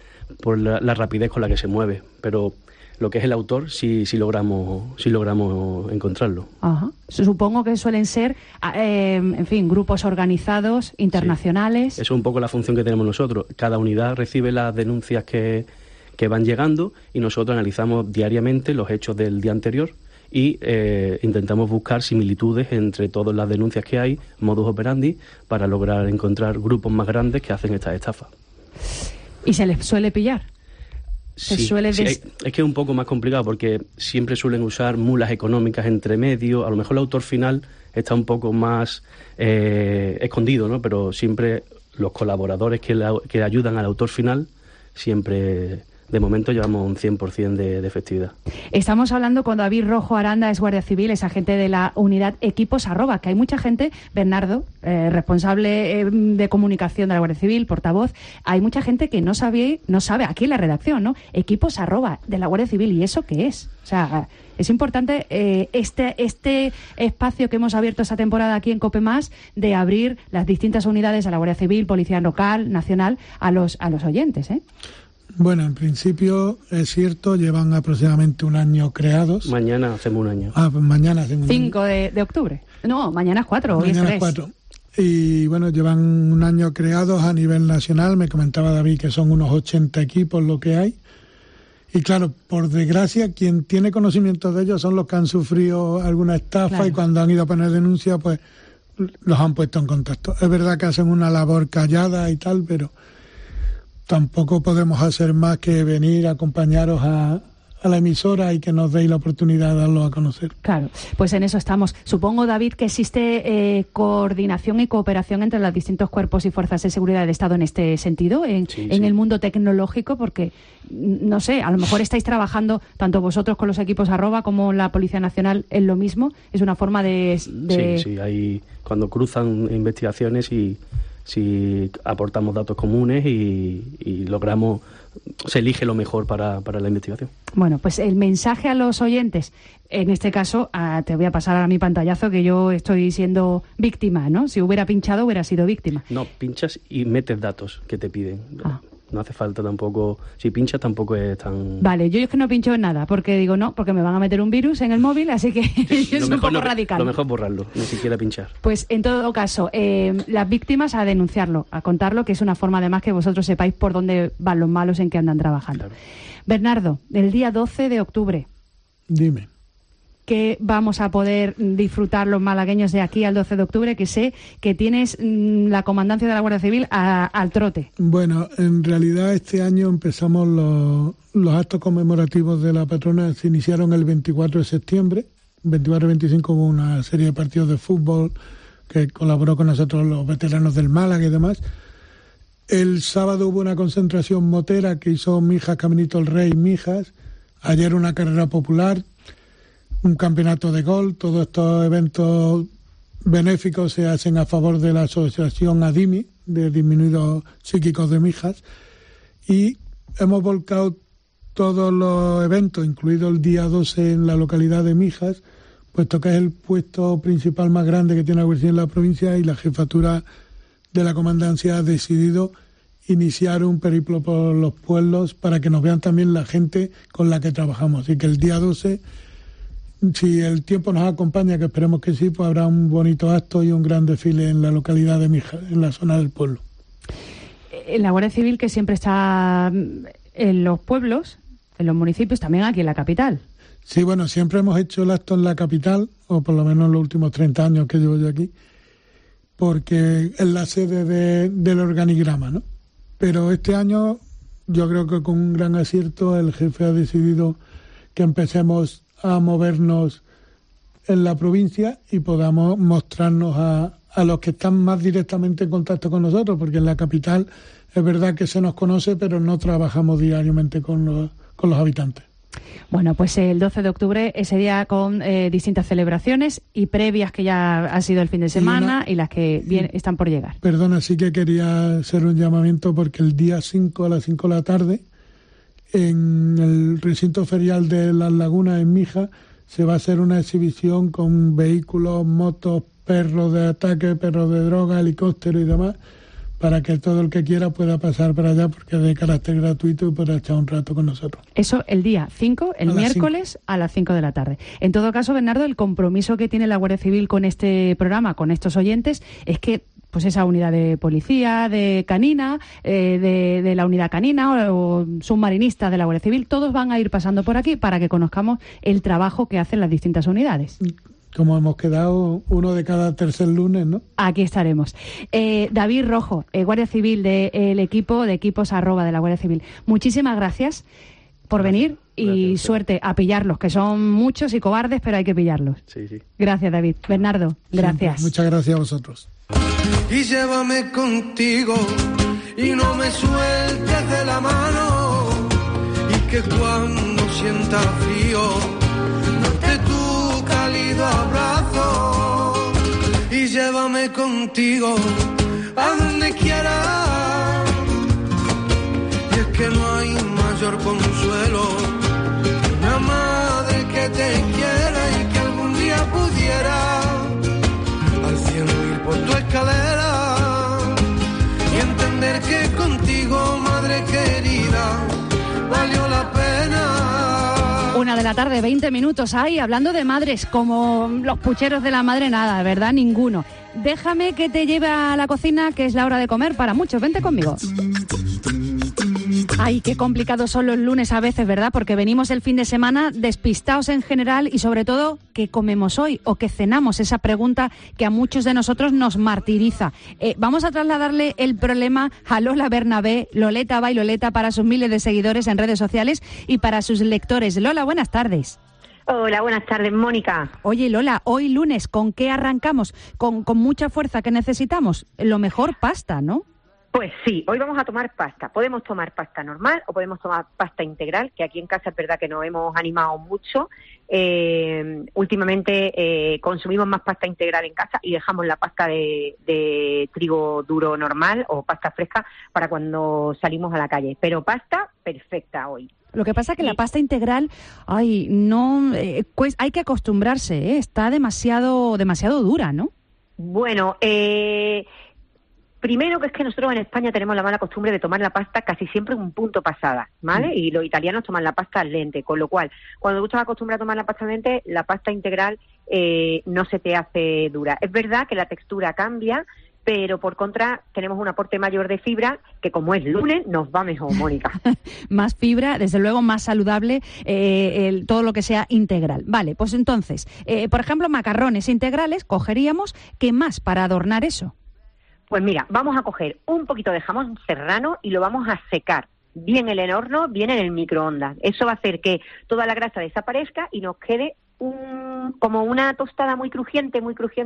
la rapidez con la que se mueve, pero lo que es el autor sí logramos encontrarlo. Ajá. Supongo que suelen ser, en fin, grupos organizados, internacionales. Sí. Eso es un poco la función que tenemos nosotros. Cada unidad recibe las denuncias que van llegando y nosotros analizamos diariamente los hechos del día anterior y intentamos buscar similitudes entre todas las denuncias que hay, modus operandi, para lograr encontrar grupos más grandes que hacen estas estafas. ¿Y se les suele pillar? Sí, es que es un poco más complicado porque siempre suelen usar mulas económicas entre medio. A lo mejor el autor final está un poco más escondido, ¿no? Pero siempre los colaboradores que ayudan al autor final siempre, de momento, llevamos un 100% de efectividad. Estamos hablando con David Rojo Aranda, es guardia civil, es agente de la unidad Equipos @, que hay mucha gente, Bernardo, responsable de comunicación de la Guardia Civil, portavoz, hay mucha gente que no sabe aquí en la redacción, ¿no? Equipos @ de la Guardia Civil, ¿y eso qué es? O sea, es importante este espacio que hemos abierto esta temporada aquí en COPE+, de abrir las distintas unidades a la Guardia Civil, Policía Local, Nacional, a los oyentes, ¿eh? Bueno, en principio es cierto, llevan aproximadamente un año creados. Mañana hacemos un año. Pues mañana hacemos 5 de octubre. No, mañana es 4, hoy es 3. Mañana es 4. Y bueno, llevan un año creados a nivel nacional. Me comentaba David que son unos 80 equipos lo que hay. Y claro, por desgracia, quien tiene conocimiento de ellos son los que han sufrido alguna estafa, claro. Y cuando han ido a poner denuncia, pues los han puesto en contacto. Es verdad que hacen una labor callada y tal, pero tampoco podemos hacer más que venir a acompañaros a la emisora y que nos deis la oportunidad de darlo a conocer. Claro, pues en eso estamos. Supongo, David, que existe coordinación y cooperación entre los distintos cuerpos y fuerzas de seguridad del Estado en este sentido, en el mundo tecnológico, porque, no sé, a lo mejor estáis trabajando tanto vosotros con los equipos @ como la Policía Nacional en lo mismo. Es una forma de... Sí, hay cuando cruzan investigaciones y si aportamos datos comunes y logramos, se elige lo mejor para la investigación. Bueno, pues el mensaje a los oyentes, en este caso, te voy a pasar a mi pantallazo que yo estoy siendo víctima, ¿no? Si hubiera pinchado, hubiera sido víctima. No, pinchas y metes datos que te piden. No hace falta tampoco, si pinchas tampoco es tan... Vale, yo es que no pincho en nada, porque digo no, porque me van a meter un virus en el móvil, así que es un poco radical. Lo mejor borrarlo, ni siquiera pinchar. Pues en todo caso, las víctimas a denunciarlo, a contarlo, que es una forma además que vosotros sepáis por dónde van los malos en que andan trabajando. Claro. Bernardo, el día 12 de octubre. Dime. Que vamos a poder disfrutar los malagueños de aquí al 12 de octubre, que sé que tienes la comandancia de la Guardia Civil al trote. Bueno, en realidad este año empezamos los actos conmemorativos de la patrona, se iniciaron el 24 de septiembre, 24 y 25 hubo una serie de partidos de fútbol que colaboró con nosotros los veteranos del Málaga y demás. El sábado hubo una concentración motera que hizo Mijas, Caminito el Rey, Mijas. Ayer una carrera popular, un campeonato de golf. Todos estos eventos benéficos se hacen a favor de la asociación ADIMI, de Disminuidos Psíquicos de Mijas. Y hemos volcado todos los eventos, incluido el día 12 en la localidad de Mijas, puesto que es el puesto principal más grande que tiene la Guardia Civil en la provincia, y la jefatura de la comandancia ha decidido iniciar un periplo por los pueblos para que nos vean también la gente con la que trabajamos. Así que el día 12, si el tiempo nos acompaña, que esperemos que sí, pues habrá un bonito acto y un gran desfile en la localidad de Mijas, en la zona del pueblo. La Guardia Civil, que siempre está en los pueblos, en los municipios, también aquí en la capital. Sí, bueno, siempre hemos hecho el acto en la capital, o por lo menos en los últimos 30 años que llevo yo aquí, porque es la sede del organigrama, ¿no? Pero este año yo creo que con un gran acierto el jefe ha decidido que empecemos a movernos en la provincia y podamos mostrarnos a los que están más directamente en contacto con nosotros, porque en la capital es verdad que se nos conoce, pero no trabajamos diariamente con los habitantes. Bueno, pues el 12 de octubre, ese día con distintas celebraciones y previas que ya ha sido el fin de semana y las que están por llegar. Perdona, sí que quería hacer un llamamiento porque el día 5 a las 5 de la tarde en el recinto ferial de Las Lagunas en Mijas se va a hacer una exhibición con vehículos, motos, perros de ataque, perros de droga, helicópteros y demás, para que todo el que quiera pueda pasar para allá porque es de carácter gratuito y pueda echar un rato con nosotros. Eso el día 5, el miércoles a las 5 de la tarde. En todo caso, Bernardo, el compromiso que tiene la Guardia Civil con este programa, con estos oyentes, es que pues esa unidad de policía, de canina, de la unidad canina o submarinista de la Guardia Civil, todos van a ir pasando por aquí para que conozcamos el trabajo que hacen las distintas unidades. Como hemos quedado uno de cada tercer lunes, ¿no? Aquí estaremos. David Rojo, Guardia Civil del equipo de equipos @ de la Guardia Civil. Muchísimas gracias por venir y suerte a pillarlos, que son muchos y cobardes, pero hay que pillarlos. Sí, sí. Gracias, David. Bernardo, gracias. Siempre. Muchas gracias a vosotros. Y llévame contigo y no me sueltes de la mano, y que cuando sienta frío note tu cálido abrazo, y llévame contigo a donde quieras, y es que no hay mayor consuelo que una madre que te quiera y que algún día pudiera al cielo ir por tu escalera y entender que contigo, madre querida, valió la pena. 1 de la tarde, 20 minutos. Ay, hablando de madres, como los pucheros de la madre, nada, de verdad, ninguno. Déjame que te lleve a la cocina, que es la hora de comer para muchos. Vente conmigo. Ay, qué complicados son los lunes a veces, ¿verdad? Porque venimos el fin de semana despistados en general y sobre todo, ¿qué comemos hoy o qué cenamos? Esa pregunta que a muchos de nosotros nos martiriza. Vamos a trasladarle el problema a Lola Bernabé, Loleta by Loleta, para sus miles de seguidores en redes sociales y para sus lectores. Lola, buenas tardes. Hola, buenas tardes, Mónica. Oye, Lola, hoy lunes, ¿con qué arrancamos? Con mucha fuerza que necesitamos. Lo mejor, pasta, ¿no? Pues sí, hoy vamos a tomar pasta. Podemos tomar pasta normal o podemos tomar pasta integral, que aquí en casa es verdad que nos hemos animado mucho. Últimamente consumimos más pasta integral en casa y dejamos la pasta de trigo duro normal o pasta fresca para cuando salimos a la calle. Pero pasta perfecta hoy. Lo que pasa es que la pasta integral, ay, no, pues hay que acostumbrarse, está demasiado dura, ¿no? Bueno, Primero, que es que nosotros en España tenemos la mala costumbre de tomar la pasta casi siempre un punto pasada, ¿vale? Y los italianos toman la pasta al dente, con lo cual, cuando tú estás acostumbrado a tomar la pasta al dente, la pasta integral no se te hace dura. Es verdad que la textura cambia, pero por contra tenemos un aporte mayor de fibra que, como es lunes, nos va mejor, Mónica. Más fibra, desde luego más saludable, todo lo que sea integral. Vale, pues entonces, por ejemplo, macarrones integrales, cogeríamos, ¿qué más para adornar eso? Pues mira, vamos a coger un poquito de jamón serrano y lo vamos a secar, bien en el horno, bien en el microondas. Eso va a hacer que toda la grasa desaparezca y nos quede como una tostada muy crujiente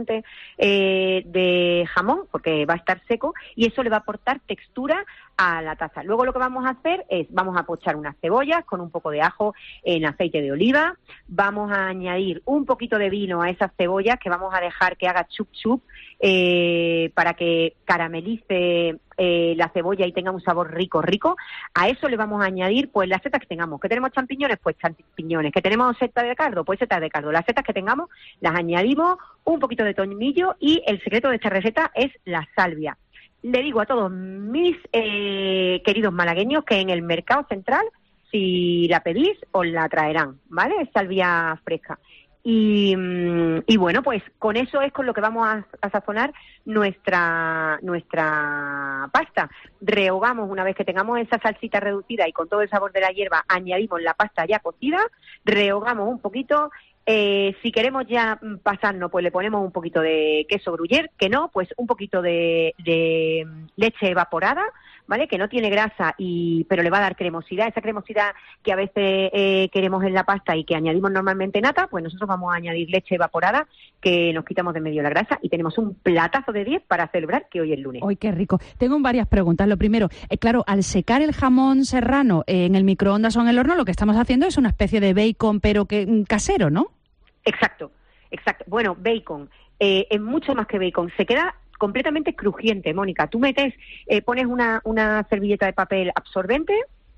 de jamón, porque va a estar seco, y eso le va a aportar textura a la taza. Luego lo que vamos a hacer es, vamos a pochar unas cebollas con un poco de ajo en aceite de oliva, vamos a añadir un poquito de vino a esas cebollas, que vamos a dejar que haga chup chup, para que caramelice la cebolla y tenga un sabor rico. A eso le vamos a añadir pues las setas que tengamos. ¿Que tenemos champiñones? Pues champiñones. ¿Que tenemos setas de cardo? Pues setas de cardo. Las setas que tengamos las añadimos, un poquito de tomillo, y el secreto de esta receta es la salvia. Le digo a todos mis queridos malagueños que en el mercado central, si la pedís, os la traerán, ¿vale? Es salvia fresca. Y bueno, pues con eso es con lo que vamos a sazonar nuestra pasta. Rehogamos, una vez que tengamos esa salsita reducida y con todo el sabor de la hierba, añadimos la pasta ya cocida, rehogamos un poquito. Si queremos ya pasarnos, pues le ponemos un poquito de queso gruyère, que no, pues un poquito de leche evaporada, ¿vale? Que no tiene grasa, pero le va a dar cremosidad, esa cremosidad que a veces queremos en la pasta y que añadimos normalmente nata, pues nosotros vamos a añadir leche evaporada, que nos quitamos de medio la grasa, y tenemos un platazo de 10 para celebrar que hoy es lunes. ¡Ay, qué rico! Tengo varias preguntas. Lo primero, claro, al secar el jamón serrano en el microondas o en el horno, lo que estamos haciendo es una especie de bacon, pero que casero, ¿no? Exacto. Bueno, bacon, es mucho más que bacon. Se queda completamente crujiente, Mónica. Tú pones una servilleta de papel absorbente,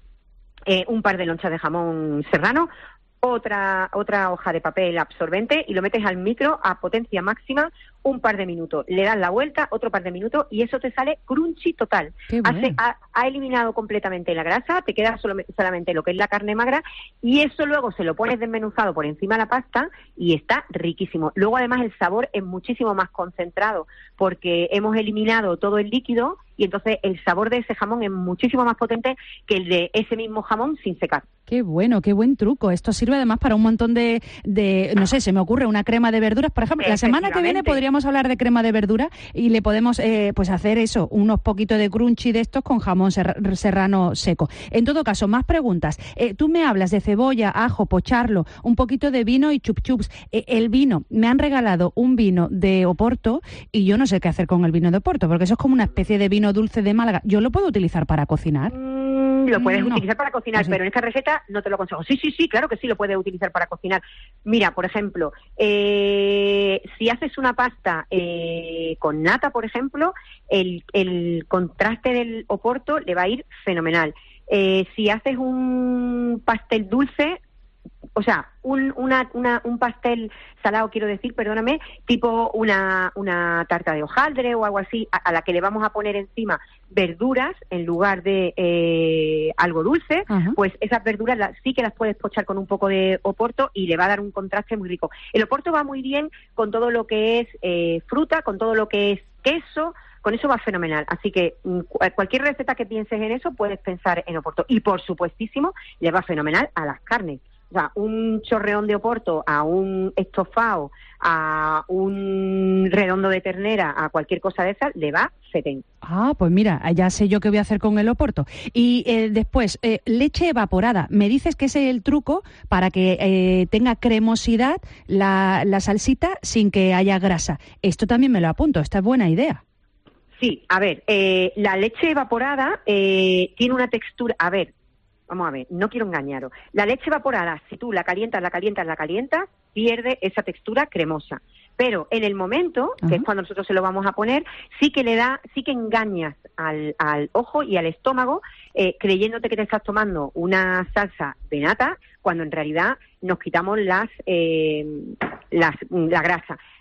un par de lonchas de jamón serrano, otra hoja de papel absorbente, y lo metes al micro a potencia máxima un par de minutos. Le das la vuelta, otro par de minutos, y eso te sale crunchy total. Ha eliminado completamente la grasa, te queda solamente lo que es la carne magra, y eso luego se lo pones desmenuzado por encima de la pasta y está riquísimo. Luego, además, el sabor es muchísimo más concentrado porque hemos eliminado todo el líquido, y entonces el sabor de ese jamón es muchísimo más potente que el de ese mismo jamón sin secar. Qué bueno, qué buen truco. Esto sirve además para un montón de no sé, se me ocurre una crema de verduras, por ejemplo. La semana que viene podríamos hablar de crema de verdura y le podemos pues hacer eso, unos poquitos de crunchy de estos con jamón serrano seco. En todo caso, más preguntas. Tú me hablas de cebolla, ajo, pocharlo, un poquito de vino y chup chups. El vino, me han regalado un vino de Oporto y yo no sé qué hacer con el vino de Oporto, porque eso es como una especie de vino dulce de Málaga. ¿Yo lo puedo utilizar para cocinar? Lo puedes utilizar para cocinar, pero en esta receta no te lo aconsejo. Sí, claro que sí lo puedes utilizar para cocinar. Mira, por ejemplo, si haces una pasta con nata, por ejemplo, el contraste del Oporto le va a ir fenomenal. Si haces un pastel dulce, o sea, un pastel salado, quiero decir, perdóname, tipo una tarta de hojaldre o algo así, a la que le vamos a poner encima verduras en lugar de algo dulce, pues esas verduras sí que las puedes pochar con un poco de Oporto y le va a dar un contraste muy rico. El Oporto va muy bien con todo lo que es fruta, con todo lo que es queso. Con eso va fenomenal. Así que cualquier receta que pienses en eso, puedes pensar en Oporto. Y por supuestísimo, le va fenomenal a las carnes. O sea, un chorreón de Oporto a un estofado, a un redondo de ternera, a cualquier cosa de esas, le va fetén. Ah, pues mira, ya sé yo qué voy a hacer con el Oporto. Y después, leche evaporada. Me dices que ese es el truco para que tenga cremosidad la salsita sin que haya grasa. Esto también me lo apunto, esta es buena idea. Sí, a ver, la leche evaporada tiene una textura... A ver, vamos a ver, no quiero engañaros. La leche evaporada, si tú la calientas, pierde esa textura cremosa. Pero en el momento, que es cuando nosotros se lo vamos a poner, sí que engañas al ojo y al estómago, creyéndote que te estás tomando una salsa de nata, cuando en realidad nos quitamos la grasa.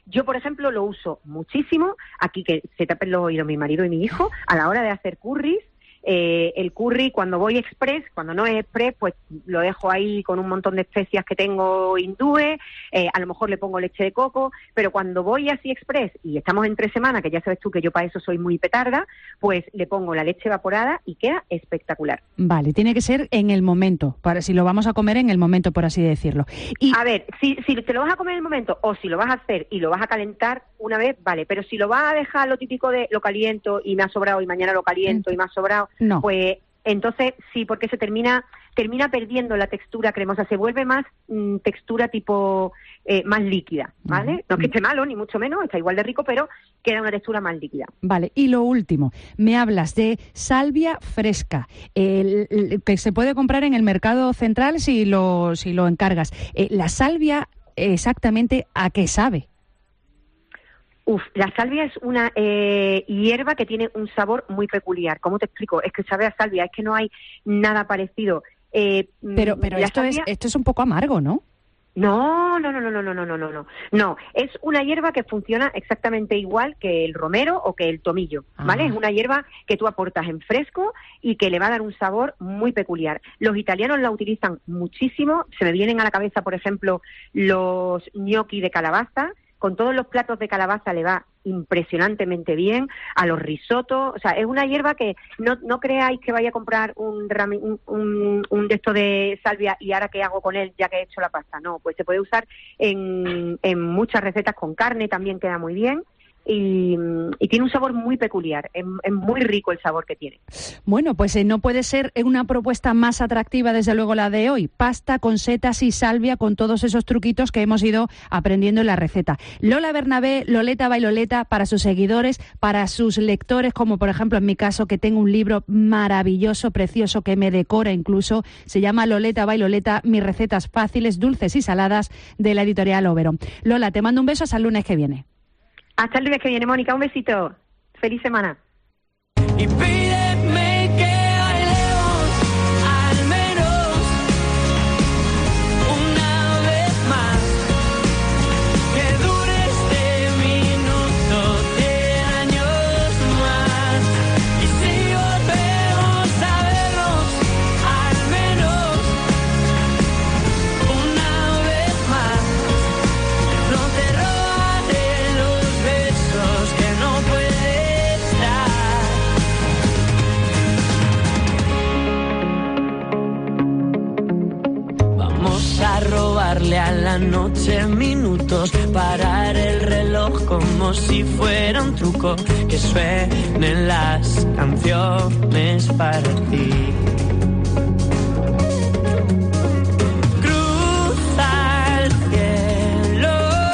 Yo, por ejemplo, lo uso muchísimo, aquí que se tapen los oídos mi marido y mi hijo, a la hora de hacer curries. El curry, cuando voy express, cuando no es express, pues lo dejo ahí con un montón de especias que tengo hindúes, a lo mejor le pongo leche de coco, pero cuando voy así express y estamos entre semana, que ya sabes tú que yo para eso soy muy petarda, pues le pongo la leche evaporada y queda espectacular. Vale, tiene que ser en el momento, para si lo vamos a comer en el momento, por así decirlo. Y... A ver, si te lo vas a comer en el momento o si lo vas a hacer y lo vas a calentar una vez, vale, pero si lo vas a dejar lo típico de lo caliento y me ha sobrado y mañana lo caliento y me ha sobrado, no. Pues entonces sí, porque se termina perdiendo la textura cremosa, se vuelve más textura tipo más líquida, ¿vale? No es que esté malo, ni mucho menos, está igual de rico, pero queda una textura más líquida. Vale, y lo último, me hablas de salvia fresca, que se puede comprar en el mercado central si lo encargas. La salvia, exactamente, ¿a qué sabe? La salvia es una hierba que tiene un sabor muy peculiar. ¿Cómo te explico? Es que sabe a salvia, es que no hay nada parecido. Pero esto es un poco amargo, ¿no? No. No, es una hierba que funciona exactamente igual que el romero o que el tomillo, ¿vale? Es una hierba que tú aportas en fresco y que le va a dar un sabor muy peculiar. Los italianos la utilizan muchísimo. Se me vienen a la cabeza, por ejemplo, los gnocchi de calabaza. Con todos los platos de calabaza le va impresionantemente bien, a los risotos. O sea, es una hierba que no creáis que vaya a comprar un de esto de salvia y ahora qué hago con él ya que he hecho la pasta. No, pues se puede usar en muchas recetas con carne, también queda muy bien. Y tiene un sabor muy peculiar, es muy rico el sabor que tiene. Bueno, pues no puede ser una propuesta más atractiva, desde luego, la de hoy. Pasta con setas y salvia, con todos esos truquitos que hemos ido aprendiendo en la receta. Lola Bernabé, Loleta Bailoleta, para sus seguidores, para sus lectores, como por ejemplo en mi caso, que tengo un libro maravilloso, precioso, que me decora incluso. Se llama Loleta Bailoleta, mis recetas fáciles, dulces y saladas, de la editorial Oberon. Lola, te mando un beso, hasta el lunes que viene. Hasta el lunes que viene, Mónica. Un besito. Feliz semana. Y pídeme que bailemos al menos una vez más, que dure este minuto 100 años más. Y si volvemos a vernos al menos una vez más, no te robaré los besos que no puedes dar. Vamos a robarle a la noche minutos, parar el reloj como si fuera un truco, que suenen las canciones para ti. Cruza el cielo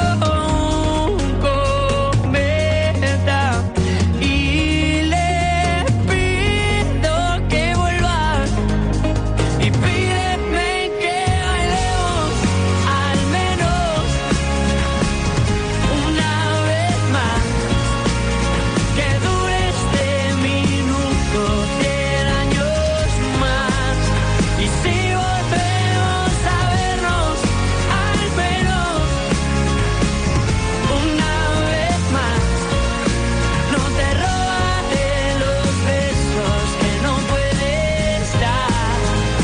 un cometa y le pido que vuelva. Y pídeme que bailemos al menos una vez más, que dure este minuto 100 años más. Y si volvemos a vernos al menos una vez más, no te robaré los besos que no puedes dar.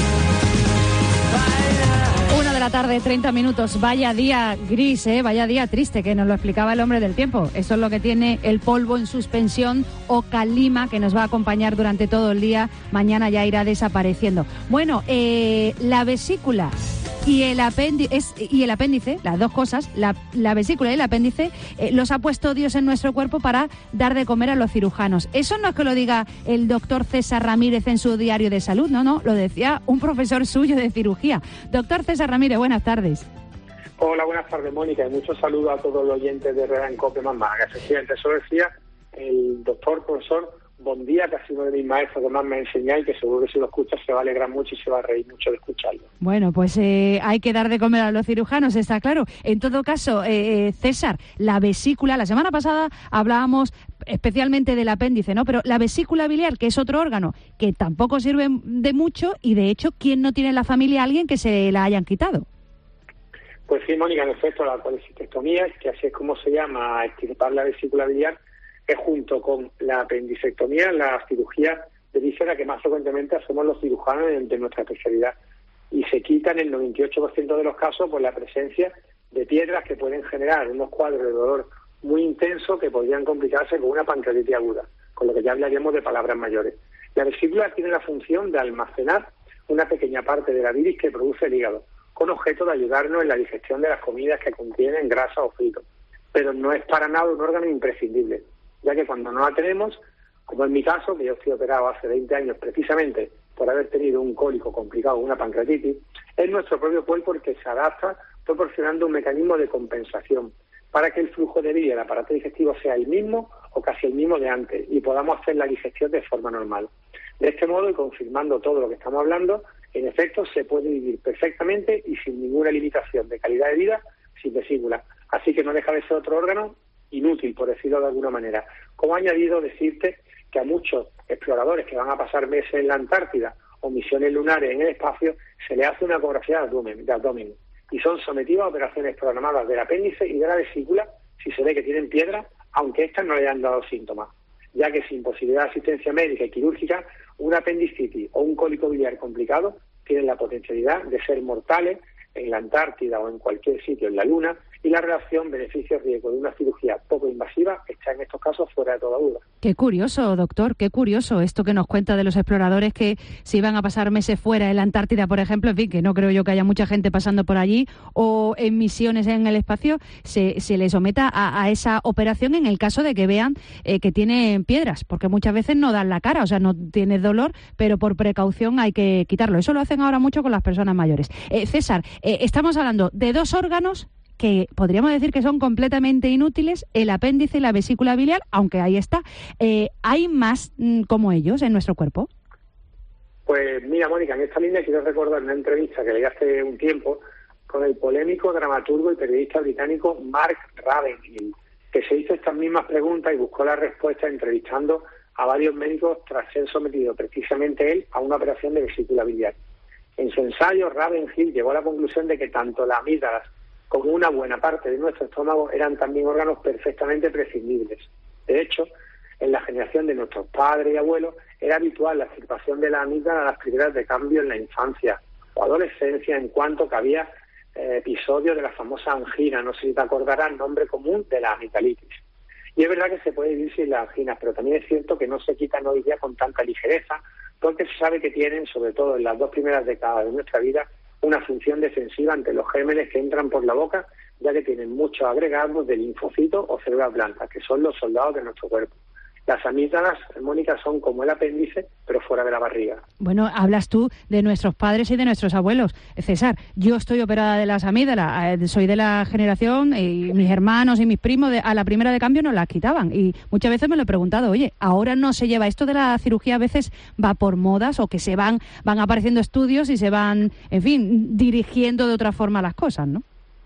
1 de la tarde, 30 minutos. Vaya día gris, vaya día triste, que nos lo explicaba el hombre del tiempo. Eso es lo que tiene el polvo en suspensión o calima, que nos va a acompañar durante todo el día. Mañana ya irá desapareciendo. Bueno, la vesícula y el apéndice, las dos cosas, la vesícula y el apéndice, los ha puesto Dios en nuestro cuerpo para dar de comer a los cirujanos. Eso no es que lo diga el doctor César Ramírez en su diario de salud, no, lo decía un profesor suyo de cirugía. Doctor César Ramírez, buenas tardes. Hola, buenas tardes, Mónica, y muchos saludos a todos los oyentes de Red en Cope más Málaga. Efectivamente, eso decía el profesor Bondía, que ha sido uno de mis maestros que más me ha enseñado, y que seguro que si lo escuchas se va a alegrar mucho y se va a reír mucho de escucharlo. Bueno, pues hay que dar de comer a los cirujanos, está claro. En todo caso, César, la vesícula, la semana pasada hablábamos especialmente del apéndice, ¿no? Pero la vesícula biliar, que es otro órgano que tampoco sirve de mucho, y de hecho, ¿quién no tiene en la familia a alguien que se la hayan quitado? Pues sí, Mónica, en efecto, la colecistectomía, que así es como se llama, extirpar la vesícula biliar, es junto con la apendicectomía, la cirugía de víscera que más frecuentemente hacemos los cirujanos de nuestra especialidad. Y se quita en el 98% de los casos por la presencia de piedras que pueden generar unos cuadros de dolor muy intensos que podrían complicarse con una pancreatitis aguda, con lo que ya hablaríamos de palabras mayores. La vesícula tiene la función de almacenar una pequeña parte de la bilis que produce el hígado, con objeto de ayudarnos en la digestión de las comidas que contienen grasa o fritos. Pero no es para nada un órgano imprescindible, ya que cuando no la tenemos, como en mi caso, que yo fui operado hace 20 años precisamente por haber tenido un cólico complicado, una pancreatitis, es nuestro propio cuerpo el que se adapta proporcionando un mecanismo de compensación para que el flujo de bilis del aparato digestivo sea el mismo o casi el mismo de antes y podamos hacer la digestión de forma normal. De este modo, y confirmando todo lo que estamos hablando, en efecto se puede vivir perfectamente y sin ninguna limitación de calidad de vida sin vesícula. Así que no deja de ser otro órgano inútil, por decirlo de alguna manera. Como añadido, decirte que a muchos exploradores que van a pasar meses en la Antártida o misiones lunares en el espacio, se les hace una ecografía de abdomen y son sometidos a operaciones programadas del apéndice y de la vesícula si se ve que tienen piedra, aunque éstas no le hayan dado síntomas, ya que sin posibilidad de asistencia médica y quirúrgica, una apendicitis o un cólico biliar complicado tienen la potencialidad de ser mortales en la Antártida o en cualquier sitio en la Luna, y la relación beneficio-riesgo de una cirugía poco invasiva está en estos casos fuera de toda duda. Qué curioso, doctor, qué curioso esto que nos cuenta de los exploradores que se iban a pasar meses fuera en la Antártida, por ejemplo, en fin, que no creo yo que haya mucha gente pasando por allí, o en misiones en el espacio, se les someta a esa operación en el caso de que vean que tienen piedras, porque muchas veces no dan la cara, o sea, no tienes dolor, pero por precaución hay que quitarlo. Eso lo hacen ahora mucho con las personas mayores. César, estamos hablando de dos órganos que podríamos decir que son completamente inútiles, el apéndice y la vesícula biliar, aunque ahí está. ¿Hay más como ellos en nuestro cuerpo? Pues mira, Mónica, en esta línea quiero recordar una entrevista que leí hace un tiempo con el polémico dramaturgo y periodista británico Mark Ravenhill, que se hizo estas mismas preguntas y buscó la respuesta entrevistando a varios médicos tras ser sometido precisamente él a una operación de vesícula biliar. En su ensayo, Ravenhill llegó a la conclusión de que tanto las amígdalas como una buena parte de nuestro estómago eran también órganos perfectamente prescindibles. De hecho, en la generación de nuestros padres y abuelos era habitual la extirpación de la amígdala a las primeras de cambio en la infancia o adolescencia, en cuanto que había episodios de la famosa angina, no sé si te acordarás, el nombre común de la amigdalitis. Y es verdad que se puede vivir sin las anginas, pero también es cierto que no se quitan hoy día con tanta ligereza, porque se sabe que tienen, sobre todo en las 2 primeras décadas de nuestra vida, una función defensiva ante los gérmenes que entran por la boca, ya que tienen muchos agregados de linfocitos o células blancas, que son los soldados de nuestro cuerpo. Las amígdalas, Mónica, son como el apéndice, pero fuera de la barriga. Bueno, hablas tú de nuestros padres y de nuestros abuelos. César, yo estoy operada de las amígdalas, soy de la generación, y mis hermanos y mis primos a la primera de cambio nos las quitaban. Y muchas veces me lo he preguntado, oye, ahora no se lleva esto de la cirugía, a veces va por modas o que se van apareciendo estudios y se van, en fin, dirigiendo de otra forma las cosas, ¿no?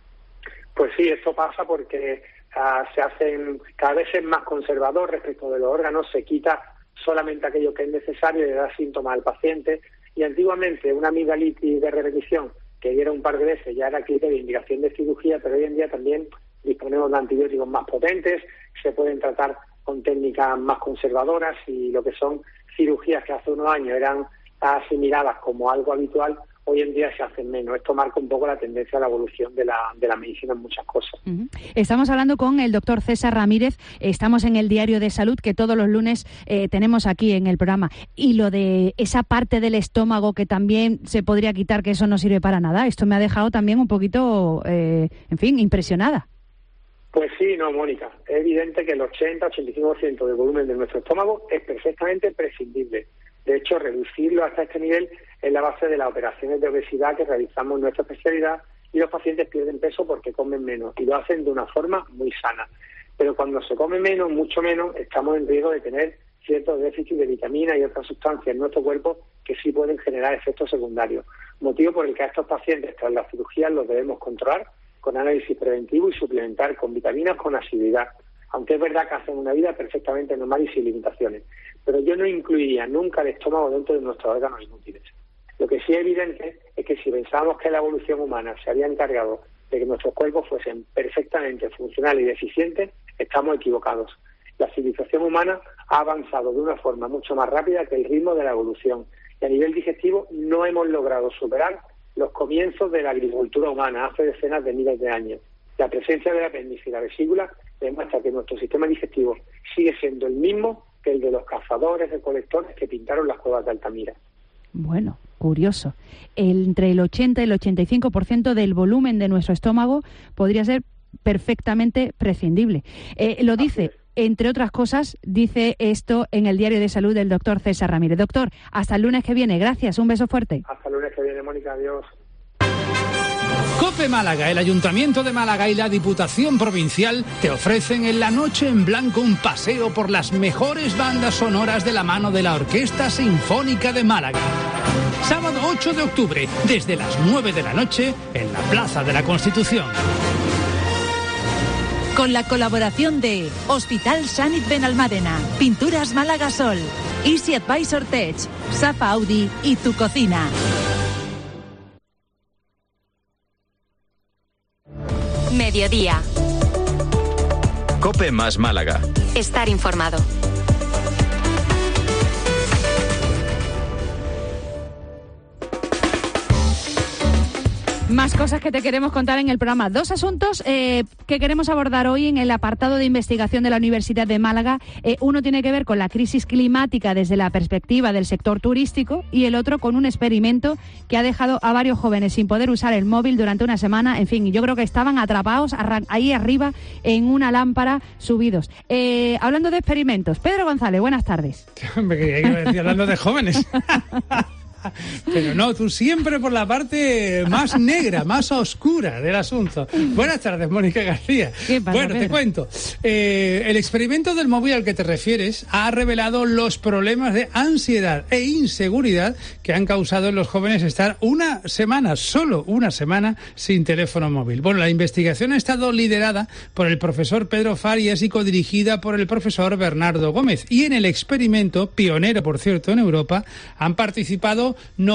Pues sí, esto pasa porque se hacen cada vez es más conservador respecto de los órganos, se quita solamente aquello que es necesario y le da síntomas al paciente, y antiguamente una amigdalitis de repetición que diera un par de veces ya era criterio de indicación de cirugía, pero hoy en día también disponemos de antibióticos más potentes, se pueden tratar con técnicas más conservadoras, y lo que son cirugías que hace unos años eran asimiladas como algo habitual, hoy en día se hacen menos. Esto marca un poco la tendencia a la evolución de la medicina en muchas cosas. Uh-huh. Estamos hablando con el doctor César Ramírez, estamos en el Diario de Salud, que todos los lunes tenemos aquí en el programa. Y lo de esa parte del estómago que también se podría quitar, que eso no sirve para nada, esto me ha dejado también un poquito, en fin, impresionada. Pues sí, no, Mónica. Es evidente que el 80-85% del volumen de nuestro estómago es perfectamente prescindible. De hecho, reducirlo hasta este nivel es la base de las operaciones de obesidad que realizamos en nuestra especialidad, y los pacientes pierden peso porque comen menos y lo hacen de una forma muy sana. Pero cuando se come menos, mucho menos, estamos en riesgo de tener ciertos déficits de vitaminas y otras sustancias en nuestro cuerpo que sí pueden generar efectos secundarios. Motivo por el que a estos pacientes tras la cirugía los debemos controlar con análisis preventivo y suplementar con vitaminas con asiduidad. Aunque es verdad que hacen una vida perfectamente normal y sin limitaciones. Pero yo no incluiría nunca el estómago dentro de nuestros órganos inútiles. Lo que sí es evidente es que si pensábamos que la evolución humana se había encargado de que nuestros cuerpos fuesen perfectamente funcionales y eficientes, estamos equivocados. La civilización humana ha avanzado de una forma mucho más rápida que el ritmo de la evolución y a nivel digestivo no hemos logrado superar los comienzos de la agricultura humana hace decenas de miles de años. La presencia del apéndice y la vesícula demuestra que nuestro sistema digestivo sigue siendo el mismo que el de los cazadores recolectores que pintaron las cuevas de Altamira. Bueno, curioso. Entre el 80 y el 85% del volumen de nuestro estómago podría ser perfectamente prescindible. Lo dice, entre otras cosas, dice esto en el Diario de Salud del doctor César Ramírez. Doctor, hasta el lunes que viene. Gracias, un beso fuerte. Hasta el lunes que viene, Mónica. Adiós. COPE Málaga, el Ayuntamiento de Málaga y la Diputación Provincial te ofrecen en la Noche en Blanco un paseo por las mejores bandas sonoras de la mano de la Orquesta Sinfónica de Málaga. Sábado 8 de octubre, desde las 9 de la noche, en la Plaza de la Constitución. Con la colaboración de Hospital Sanit Benalmádena, Pinturas Málaga Sol, Easy Advisor Tech, Safa Audi y Tu Cocina. Mediodía. COPE más Málaga. Estar informado. Más cosas que te queremos contar en el programa. Dos asuntos que queremos abordar hoy en el apartado de investigación de la Universidad de Málaga. Uno tiene que ver con la crisis climática desde la perspectiva del sector turístico y el otro con un experimento que ha dejado a varios jóvenes sin poder usar el móvil durante una semana. En fin, yo creo que estaban atrapados ahí arriba en una lámpara subidos. Hablando de experimentos, Pedro González, buenas tardes. Me quería decir hablando de jóvenes. Pero no, tú siempre por la parte más negra, más oscura del asunto. Buenas tardes, Mónica García. ¿Qué pasa, bueno, Pedro? te cuento. El experimento del móvil al que te refieres ha revelado los problemas de ansiedad e inseguridad que han causado en los jóvenes estar una semana, solo una semana, sin teléfono móvil. Bueno, la investigación ha estado liderada por el profesor Pedro Farias y codirigida por el profesor Bernardo Gómez. Y en el experimento, pionero por cierto en Europa, han participado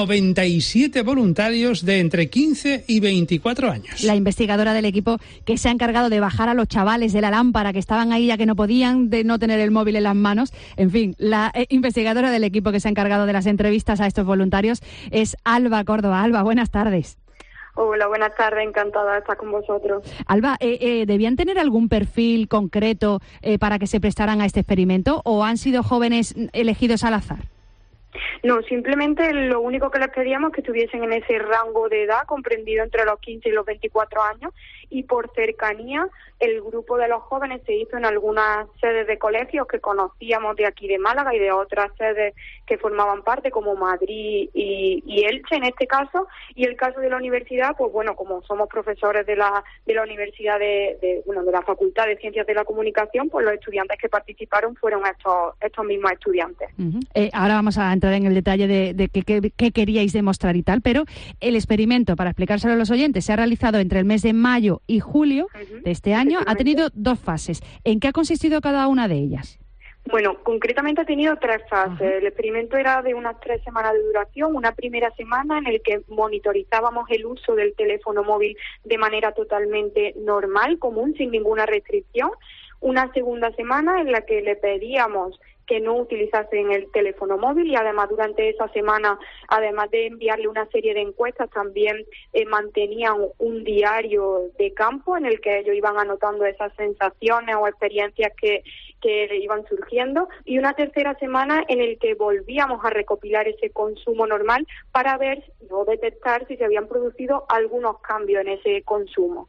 97 voluntarios de entre 15 y 24 años. La investigadora del equipo que se ha encargado de bajar a los chavales de la lámpara que estaban ahí ya que no podían, de no tener el móvil en las manos. En fin, la investigadora del equipo que se ha encargado de las entrevistas a estos voluntarios es Alba Córdoba. Alba, buenas tardes. Hola, buenas tardes, encantada de estar con vosotros. Alba, ¿debían tener algún perfil concreto para que se prestaran a este experimento o han sido jóvenes elegidos al azar? No, simplemente lo único que les pedíamos es que estuviesen en ese rango de edad comprendido entre los 15 y los 24 años y por cercanía el grupo de los jóvenes se hizo en algunas sedes de colegios que conocíamos de aquí de Málaga y de otras sedes que formaban parte como Madrid y Elche en este caso, y el caso de la universidad, pues bueno, como somos profesores de la universidad de la Facultad de Ciencias de la Comunicación, pues los estudiantes que participaron fueron estos mismos estudiantes. Ahora vamos a entrar en el detalle de qué queríais demostrar y tal, pero el experimento, para explicárselo a los oyentes, se ha realizado entre el mes de mayo y julio de este año. Ha tenido dos fases. ¿En qué ha consistido cada una de ellas? Bueno, concretamente ha tenido tres fases. El experimento era de unas 3 semanas de duración. Una primera semana en el que monitorizábamos el uso del teléfono móvil de manera totalmente normal, común, sin ninguna restricción. Una segunda semana en la que le pedíamos que no utilizasen el teléfono móvil y además durante esa semana, además de enviarle una serie de encuestas, también mantenían un diario de campo en el que ellos iban anotando esas sensaciones o experiencias que le iban surgiendo, y una tercera semana en el que volvíamos a recopilar ese consumo normal para ver o detectar si se habían producido algunos cambios en ese consumo.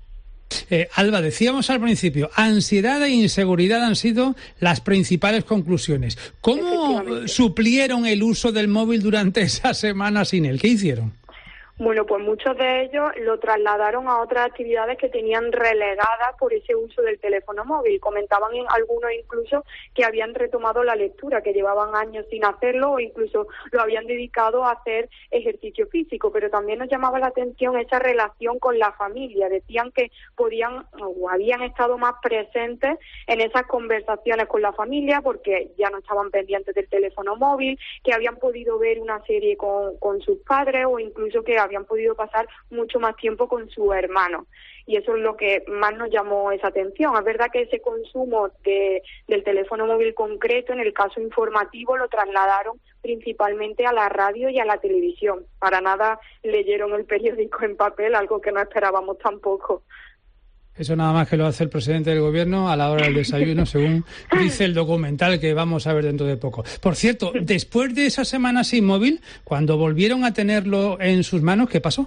Alba, decíamos al principio, ansiedad e inseguridad han sido las principales conclusiones. ¿Cómo suplieron el uso del móvil durante esa semana sin él? ¿Qué hicieron? Bueno, pues muchos de ellos lo trasladaron a otras actividades que tenían relegadas por ese uso del teléfono móvil. Comentaban algunos incluso que habían retomado la lectura, que llevaban años sin hacerlo, o incluso lo habían dedicado a hacer ejercicio físico. Pero también nos llamaba la atención esa relación con la familia. Decían que podían o habían estado más presentes en esas conversaciones con la familia porque ya no estaban pendientes del teléfono móvil, que habían podido ver una serie con sus padres o incluso que habían habían podido pasar mucho más tiempo con sus hermanos. Y eso es lo que más nos llamó esa atención. Es verdad que ese consumo del teléfono móvil concreto, en el caso informativo, lo trasladaron principalmente a la radio y a la televisión. Para nada leyeron el periódico en papel, algo que no esperábamos tampoco. Eso nada más que lo hace el presidente del gobierno a la hora del desayuno, según dice el documental que vamos a ver dentro de poco. Por cierto, después de esa semana sin móvil, cuando volvieron a tenerlo en sus manos, ¿qué pasó?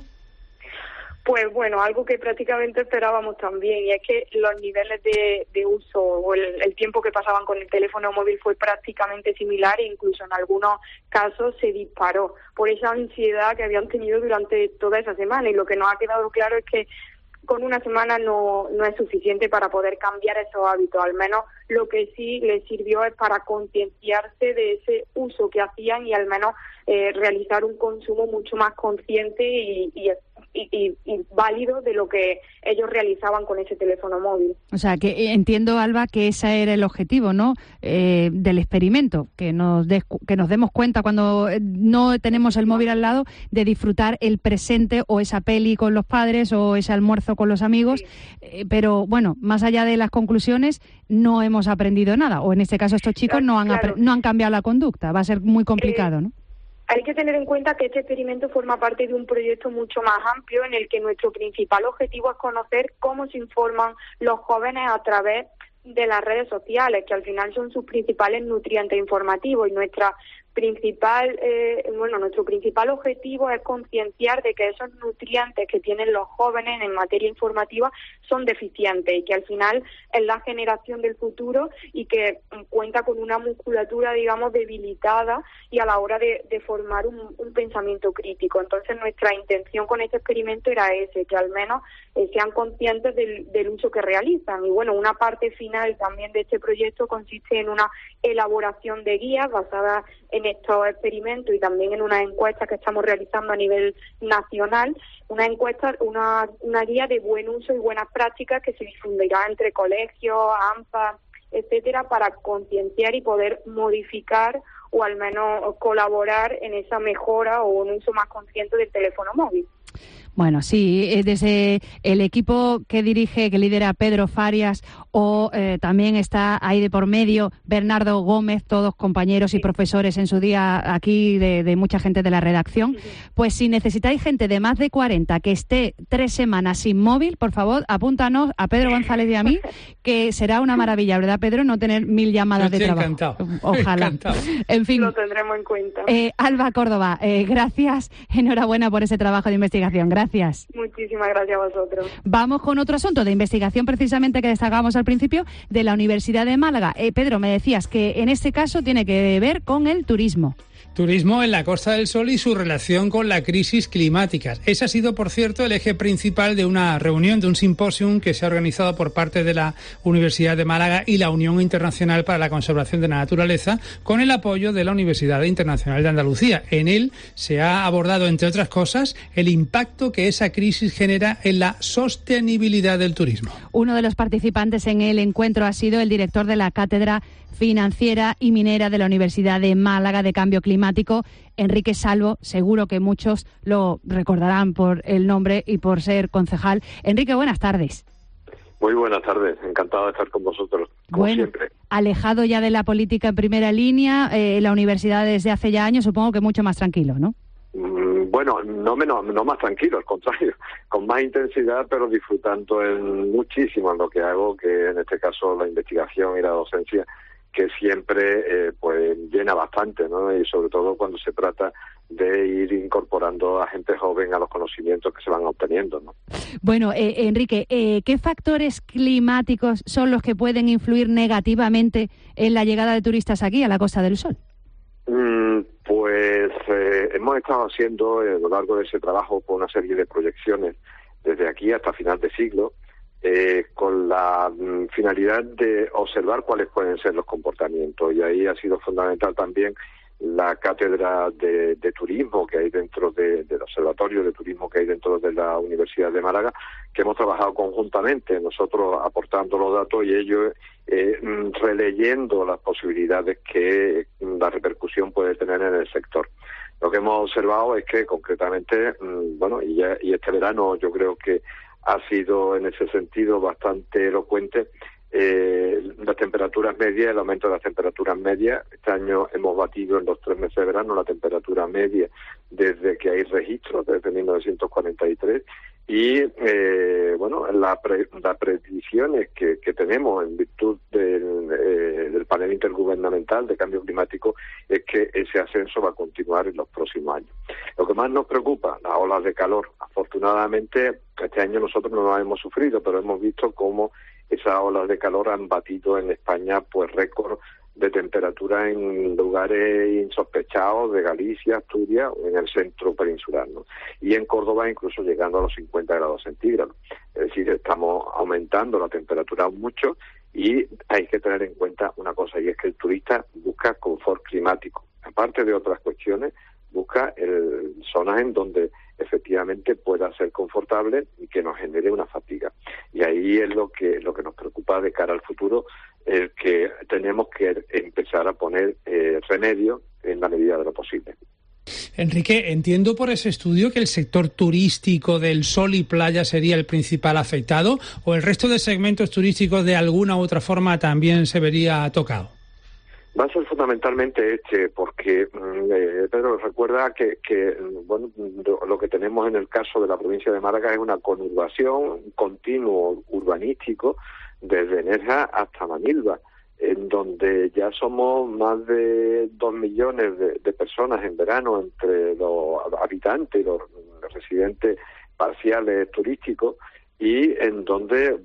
Pues bueno, algo que prácticamente esperábamos también, y es que los niveles de uso o el tiempo que pasaban con el teléfono móvil fue prácticamente similar e incluso en algunos casos se disparó por esa ansiedad que habían tenido durante toda esa semana. Y lo que nos ha quedado claro es que con una semana no es suficiente para poder cambiar esos hábitos. Al menos lo que sí les sirvió es para concienciarse de ese uso que hacían y al menos realizar un consumo mucho más consciente y válido de lo que ellos realizaban con ese teléfono móvil. O sea, que entiendo, Alba, que ese era el objetivo, ¿no? Del experimento, que nos demos cuenta cuando no tenemos el móvil al lado de disfrutar el presente o esa peli con los padres o ese almuerzo con los amigos. Sí. Pero bueno, más allá de las conclusiones, no hemos aprendido nada. O en este caso estos chicos no han cambiado la conducta. Va a ser muy complicado, ¿no? Hay que tener en cuenta que este experimento forma parte de un proyecto mucho más amplio en el que nuestro principal objetivo es conocer cómo se informan los jóvenes a través de las redes sociales, que al final son sus principales nutrientes informativos, y nuestro principal objetivo es concienciar de que esos nutrientes que tienen los jóvenes en materia informativa son deficientes y que al final es la generación del futuro y que cuenta con una musculatura, digamos, debilitada y a la hora de formar un pensamiento crítico. Entonces nuestra intención con este experimento era ese, que al menos sean conscientes del uso que realizan. Y bueno, una parte final también de este proyecto consiste en una elaboración de guías basadas en estos experimentos y también en una encuesta que estamos realizando a nivel nacional, una guía de buen uso y buenas prácticas que se difundirá entre colegios, AMPA, etcétera, para concienciar y poder modificar o al menos colaborar en esa mejora o un uso más consciente del teléfono móvil. Bueno, sí, desde el equipo que lidera Pedro Farias, o también está ahí de por medio Bernardo Gómez, todos compañeros y profesores en su día aquí de mucha gente de la redacción. Pues si necesitáis gente de más de 40 que esté 3 semanas sin móvil, por favor, apúntanos a Pedro González y a mí, que será una maravilla, ¿verdad, Pedro? No tener 1000 llamadas de trabajo. Encantado. Ojalá. Encantado. En fin. Lo tendremos en cuenta. Alba Córdoba, gracias, enhorabuena por ese trabajo de investigación. Gracias. Muchísimas gracias a vosotros. Vamos con otro asunto de investigación precisamente que destacábamos al principio de la Universidad de Málaga. Pedro, me decías que en este caso tiene que ver con el turismo. Turismo en la Costa del Sol y su relación con la crisis climática. Ese ha sido, por cierto, el eje principal de una reunión, de un simposium que se ha organizado por parte de la Universidad de Málaga y la Unión Internacional para la Conservación de la Naturaleza, con el apoyo de la Universidad Internacional de Andalucía. En él se ha abordado, entre otras cosas, el impacto que esa crisis genera en la sostenibilidad del turismo. Uno de los participantes en el encuentro ha sido el director de la Cátedra Financiera y Minera de la Universidad de Málaga de Cambio Climático, Enrique Salvo. Seguro que muchos lo recordarán por el nombre y por ser concejal. Enrique, buenas tardes. Muy buenas tardes, encantado de estar con vosotros, como siempre. Alejado ya de la política en primera línea, la universidad desde hace ya años, supongo que mucho más tranquilo, ¿no? Bueno, no más tranquilo, al contrario, con más intensidad, pero disfrutando muchísimo en lo que hago, que en este caso la investigación y la docencia, que siempre pues llena bastante, ¿no? Y sobre todo cuando se trata de ir incorporando a gente joven a los conocimientos que se van obteniendo, ¿no? Bueno, Enrique, ¿qué factores climáticos son los que pueden influir negativamente en la llegada de turistas aquí a la Costa del Sol? Pues hemos estado haciendo a lo largo de ese trabajo con una serie de proyecciones desde aquí hasta final de siglo, con la finalidad de observar cuáles pueden ser los comportamientos, y ahí ha sido fundamental también la cátedra de turismo que hay dentro del observatorio de turismo que hay dentro de la Universidad de Málaga, que hemos trabajado conjuntamente, nosotros aportando los datos y ellos releyendo las posibilidades que la repercusión puede tener en el sector. Lo que hemos observado es que concretamente, y este verano yo creo que ha sido en ese sentido bastante elocuente, las temperaturas medias, el aumento de las temperaturas medias. Este año hemos batido en los 3 meses de verano la temperatura media desde que hay registros, desde 1943, y las predicciones que tenemos en virtud del panel intergubernamental de cambio climático es que ese ascenso va a continuar en los próximos años. Lo que más nos preocupa, las olas de calor. Afortunadamente, este año nosotros no las hemos sufrido, pero hemos visto cómo esas olas de calor han batido en España pues récord de temperatura en lugares insospechados de Galicia, Asturias o en el centro peninsular, ¿no? Y en Córdoba incluso llegando a los 50 grados centígrados. Es decir, estamos aumentando la temperatura mucho y hay que tener en cuenta una cosa, y es que el turista busca confort climático. Aparte de otras cuestiones, busca zonas en donde efectivamente pueda ser confortable y que nos genere una fatiga. Y ahí es lo que nos preocupa de cara al futuro, que tenemos que empezar a poner remedio en la medida de lo posible. Enrique, entiendo por ese estudio que el sector turístico del sol y playa sería el principal afectado, ¿o el resto de segmentos turísticos de alguna u otra forma también se vería tocado? Va a ser fundamentalmente porque Pedro, recuerda que lo que tenemos en el caso de la provincia de Málaga es una conurbación, un continuo urbanístico desde Nerja hasta Manilva, en donde ya somos más de 2 millones de personas en verano entre los habitantes y los residentes parciales turísticos, y en donde,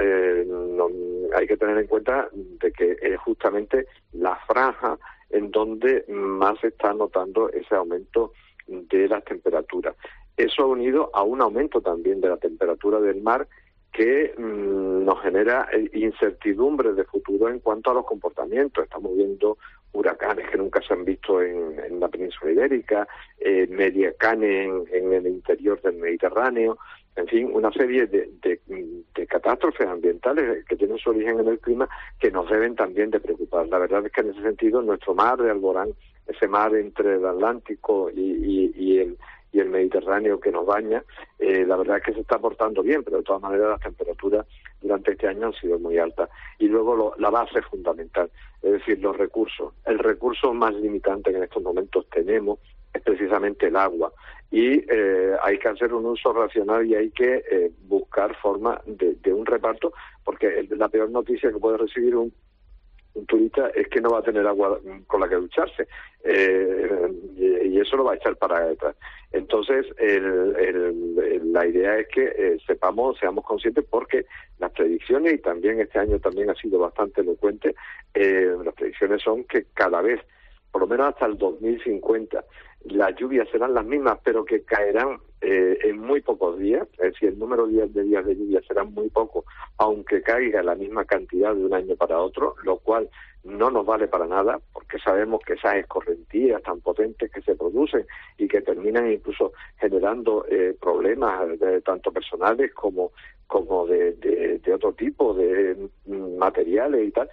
hay que tener en cuenta de que es justamente la franja en donde más se está notando ese aumento de las temperaturas. Eso unido a un aumento también de la temperatura del mar que nos genera incertidumbre de futuro en cuanto a los comportamientos. Estamos viendo huracanes que nunca se han visto en la península ibérica, mediacanes en el interior del Mediterráneo, en fin, una serie de catástrofes ambientales que tienen su origen en el clima que nos deben también de preocupar. La verdad es que en ese sentido nuestro mar de Alborán, ese mar entre el Atlántico y el Mediterráneo que nos baña, la verdad es que se está portando bien, pero de todas maneras las temperaturas durante este año han sido muy altas. Y luego la base fundamental, es decir, los recursos. El recurso más limitante que en estos momentos tenemos es precisamente el agua. Y hay que hacer un uso racional y hay que buscar formas de un reparto, porque la peor noticia que puede recibir un turista es que no va a tener agua con la que ducharse, y eso lo va a echar para detrás. Entonces, la idea es que seamos conscientes, porque las predicciones, y también este año también ha sido bastante elocuente, las predicciones son que cada vez, por lo menos hasta el 2050, las lluvias serán las mismas, pero que caerán en muy pocos días. Es decir, el número de días de lluvia será muy poco, aunque caiga la misma cantidad de un año para otro, lo cual no nos vale para nada, porque sabemos que esas escorrentías tan potentes que se producen y que terminan incluso generando problemas tanto personales como de otro tipo de materiales y tal,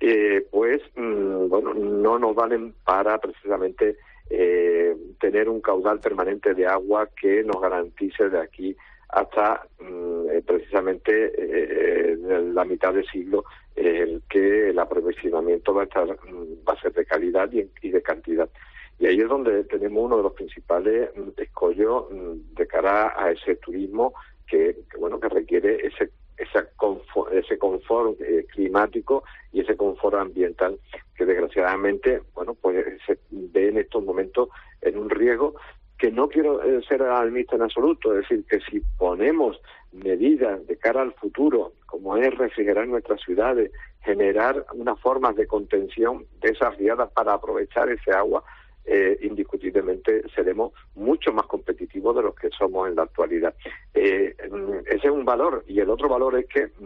no nos valen para precisamente tener un caudal permanente de agua que nos garantice de aquí hasta precisamente la mitad del siglo que el aprovisionamiento va a ser de calidad y de cantidad. Y ahí es donde tenemos uno de los principales escollos de cara a ese turismo que requiere ese confort climático y ese confort ambiental que desgraciadamente se ve en estos momentos en un riesgo, que no quiero ser alarmista en absoluto. Es decir, que si ponemos medidas de cara al futuro, como es refrigerar nuestras ciudades, generar unas formas de contención de esas riadas para aprovechar ese agua, indiscutiblemente seremos mucho más competitivos de los que somos en la actualidad. Ese es un valor, y el otro valor es que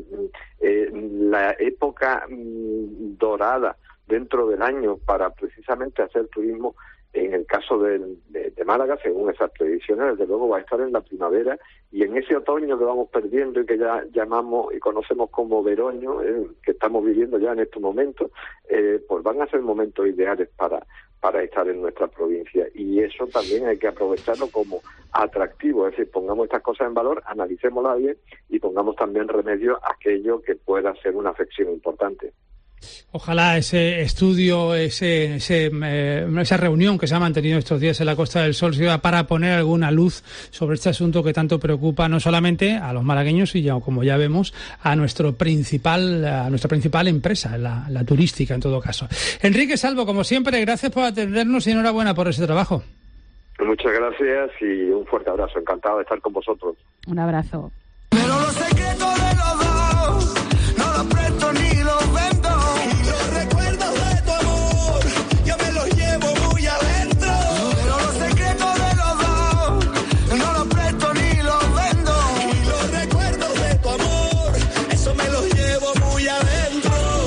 la época dorada dentro del año para precisamente hacer turismo En el caso de Málaga, según esas predicciones, desde luego va a estar en la primavera, y en ese otoño que vamos perdiendo y que ya llamamos y conocemos como veroño, que estamos viviendo ya en estos momentos, pues van a ser momentos ideales para estar en nuestra provincia, y eso también hay que aprovecharlo como atractivo, es decir, pongamos estas cosas en valor, analicémoslas bien y pongamos también remedio a aquello que pueda ser una afección importante. Ojalá ese estudio, esa reunión que se ha mantenido estos días en la Costa del Sol sirva para poner alguna luz sobre este asunto que tanto preocupa no solamente a los malagueños, y ya, como ya vemos, a nuestra principal empresa, la turística en todo caso. Enrique Salvo, como siempre, gracias por atendernos y enhorabuena por ese trabajo. Muchas gracias y un fuerte abrazo. Encantado de estar con vosotros. Un abrazo. Pero los secretos de los dos no los presto ni los vendo. Y los recuerdos de tu amor yo me los llevo muy adentro. Pero los secretos de los dos no los presto ni los vendo. Y los recuerdos de tu amor, eso me los llevo muy adentro.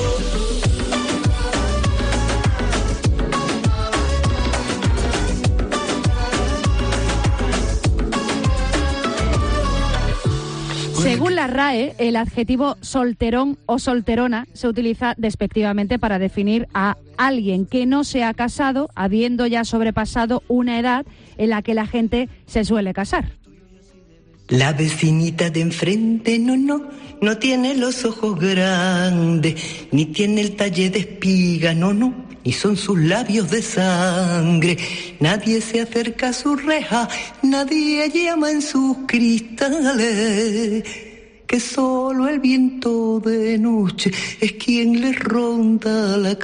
Según la RAE, el adjetivo solterón o solterona se utiliza despectivamente para definir a alguien que no se ha casado, habiendo ya sobrepasado una edad en la que la gente se suele casar. La vecinita de enfrente no tiene los ojos grandes, ni tiene el talle de espiga, ni son sus labios de sangre. Nadie se acerca a su reja, nadie llama en sus cristales, que solo el viento de noche es quien le ronda la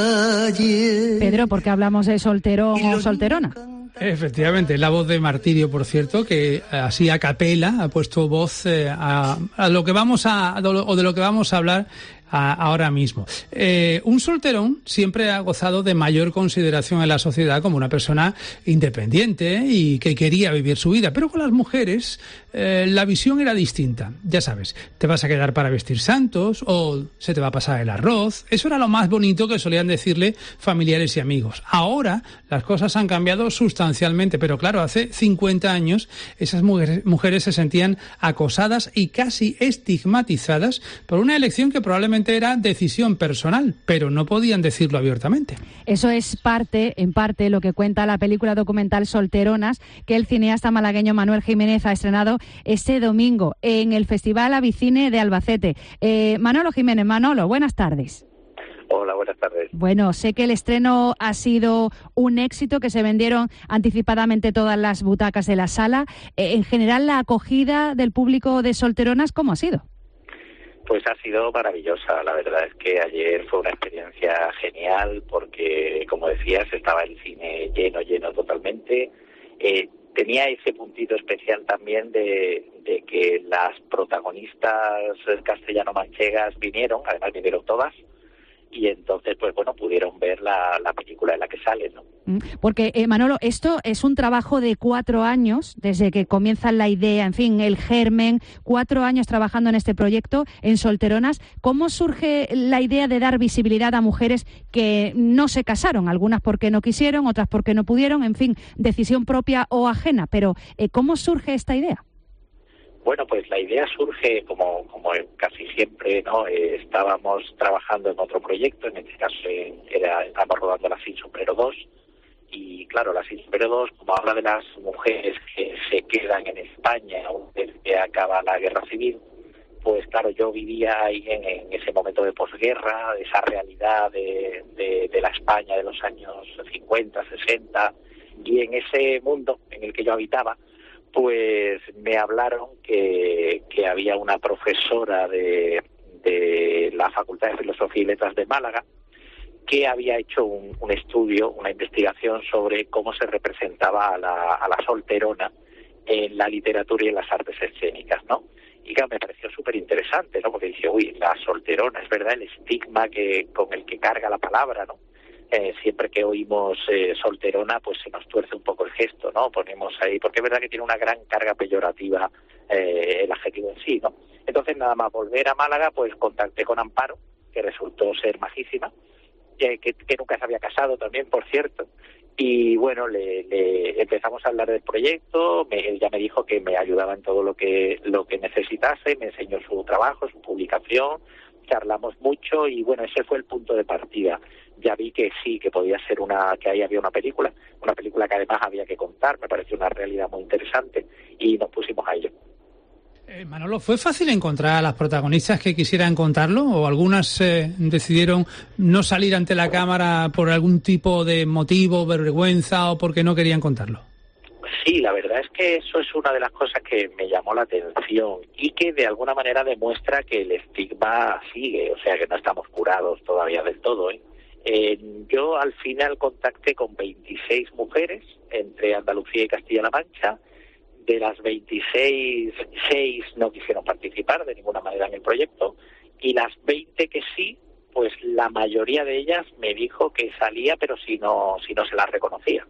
calle. Pedro, ¿por qué hablamos de solterón o solterona? Efectivamente, la voz de Martirio, por cierto, que así a capela ha puesto voz a lo que vamos de lo que vamos a hablar ahora mismo. Un solterón siempre ha gozado de mayor consideración en la sociedad como una persona independiente y que quería vivir su vida, pero con las mujeres la visión era distinta. Ya sabes, te vas a quedar para vestir santos o se te va a pasar el arroz. Eso era lo más bonito que solían decirle familiares y amigos. Ahora las cosas han cambiado sustancialmente, pero claro, hace 50 años esas mujeres se sentían acosadas y casi estigmatizadas por una elección que probablemente era decisión personal, pero no podían decirlo abiertamente. Eso es en parte, lo que cuenta la película documental Solteronas, que el cineasta malagueño Manuel Jiménez ha estrenado este domingo en el Festival Avicine de Albacete. Manolo Jiménez, buenas tardes. Hola, buenas tardes. Bueno, sé que el estreno ha sido un éxito, que se vendieron anticipadamente todas las butacas de la sala. En general, la acogida del público de Solteronas, ¿cómo ha sido? Pues ha sido maravillosa. La verdad es que ayer fue una experiencia genial porque, como decías, estaba el cine lleno totalmente. Tenía ese puntito especial también de que las protagonistas castellano-manchegas vinieron todas, y entonces, pues bueno, pudieron ver la película en la que salen, ¿no? Porque, Manolo, esto es un trabajo de 4 años, desde que comienza la idea, en fin, el germen, 4 años trabajando en este proyecto, en Solteronas. ¿Cómo surge la idea de dar visibilidad a mujeres que no se casaron? Algunas porque no quisieron, otras porque no pudieron, en fin, decisión propia o ajena. Pero, ¿cómo surge esta idea? Bueno, pues la idea surge como casi siempre, ¿no? Estábamos trabajando en otro proyecto, en este caso estábamos rodando La Sin Sombrero 2, y claro, La Sin Sombrero 2, como habla de las mujeres que se quedan en España una vez que acaba la guerra civil, pues claro, yo vivía ahí en ese momento de posguerra, esa realidad de la España de los años 50, 60, y en ese mundo en el que yo habitaba, pues me hablaron que había una profesora de la Facultad de Filosofía y Letras de Málaga que había hecho un estudio, una investigación sobre cómo se representaba a la solterona en la literatura y en las artes escénicas, ¿no? Y claro, me pareció súper interesante, ¿no? Porque dije, la solterona, es verdad, el estigma con el que carga la palabra, ¿no? Siempre que oímos solterona, pues se nos tuerce un poco el gesto, ¿no? Ponemos ahí, porque es verdad que tiene una gran carga peyorativa el adjetivo en sí, ¿no? Entonces, nada más volver a Málaga, pues contacté con Amparo, que resultó ser majísima, que nunca se había casado también, por cierto, Y bueno, le empezamos a hablar del proyecto, él ya me dijo que me ayudaba en todo lo que necesitase, me enseñó su trabajo, su publicación, charlamos mucho y bueno, ese fue el punto de partida. Ya vi que sí, que podía ser que ahí había una película que además había que contar, me pareció una realidad muy interesante y nos pusimos a ello. Manolo, ¿fue fácil encontrar a las protagonistas que quisieran contarlo o algunas decidieron no salir ante la cámara por algún tipo de motivo, vergüenza o porque no querían contarlo? Sí, la verdad es que eso es una de las cosas que me llamó la atención y que de alguna manera demuestra que el estigma sigue, o sea que no estamos curados todavía del todo, yo al final contacté con 26 mujeres entre Andalucía y Castilla-La Mancha. De las 26, 6 no quisieron participar de ninguna manera en el proyecto y las 20 que sí, pues la mayoría de ellas me dijo que salía pero si no se las reconocía,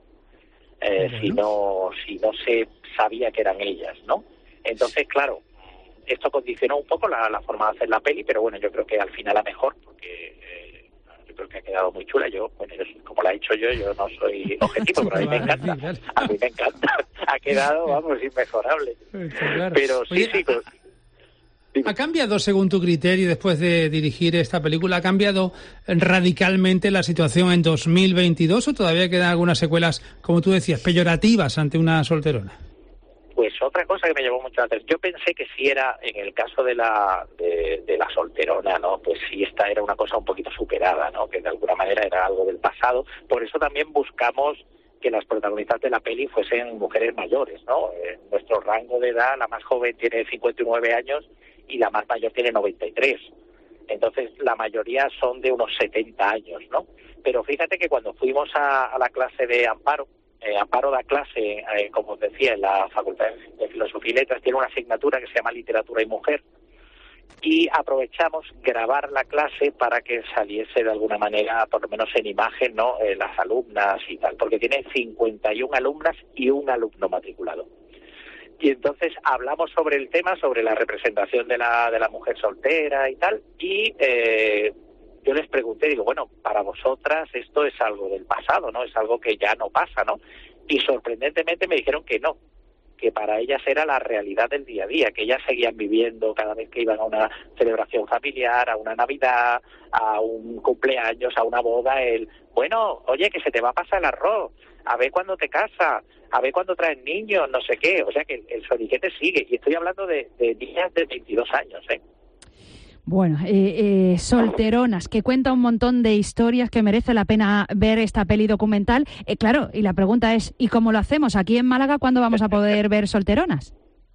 si no se sabía que eran ellas, ¿no? Entonces, claro, esto condicionó un poco la forma de hacer la peli, pero bueno, yo creo que al final a mejor, porque yo creo que ha quedado muy chula. Yo, bueno, como la he hecho yo no soy objetivo, pero a mí me encanta. A mí me encanta. Ha quedado, vamos, inmejorable. Claro. Pero sí, Oye, sí. ¿Ha cambiado, según tu criterio, después de dirigir esta película, ha cambiado radicalmente la situación en 2022 o todavía quedan algunas secuelas, como tú decías, peyorativas ante una solterona? Pues otra cosa que me llamó mucho la atención, yo pensé que sí era, en el caso de la solterona, ¿no? Pues sí, esta era una cosa un poquito superada, ¿no? Que de alguna manera era algo del pasado. Por eso también buscamos que las protagonistas de la peli fuesen mujeres mayores, ¿no? Nuestro rango de edad, la más joven tiene 59 años y la más mayor tiene 93. Entonces, la mayoría son de unos 70 años, ¿no? Pero fíjate que cuando fuimos a la clase de Amparo da clase, como os decía, en la Facultad de Filosofía y Letras, tiene una asignatura que se llama Literatura y Mujer, y aprovechamos grabar la clase para que saliese de alguna manera, por lo menos en imagen, ¿no? Las alumnas y tal, porque tiene 51 alumnas y un alumno matriculado. Y entonces hablamos sobre el tema, sobre la representación de la mujer soltera y tal, y yo les pregunté, digo, bueno, para vosotras esto es algo del pasado, ¿no? Es algo que ya no pasa, ¿no? Y sorprendentemente me dijeron que no, que para ellas era la realidad del día a día, que ellas seguían viviendo cada vez que iban a una celebración familiar, a una Navidad, a un cumpleaños, a una boda, bueno, oye, que se te va a pasar el arroz, a ver cuándo te casas, a ver cuándo traes niños, no sé qué, o sea que el soniquete sigue, y estoy hablando de niñas de 22 años, ¿eh? Bueno, Solteronas, que cuenta un montón de historias que merece la pena ver esta peli documental. Claro, y la pregunta es, ¿y cómo lo hacemos? Aquí en Málaga, ¿cuándo vamos a poder ver Solteronas?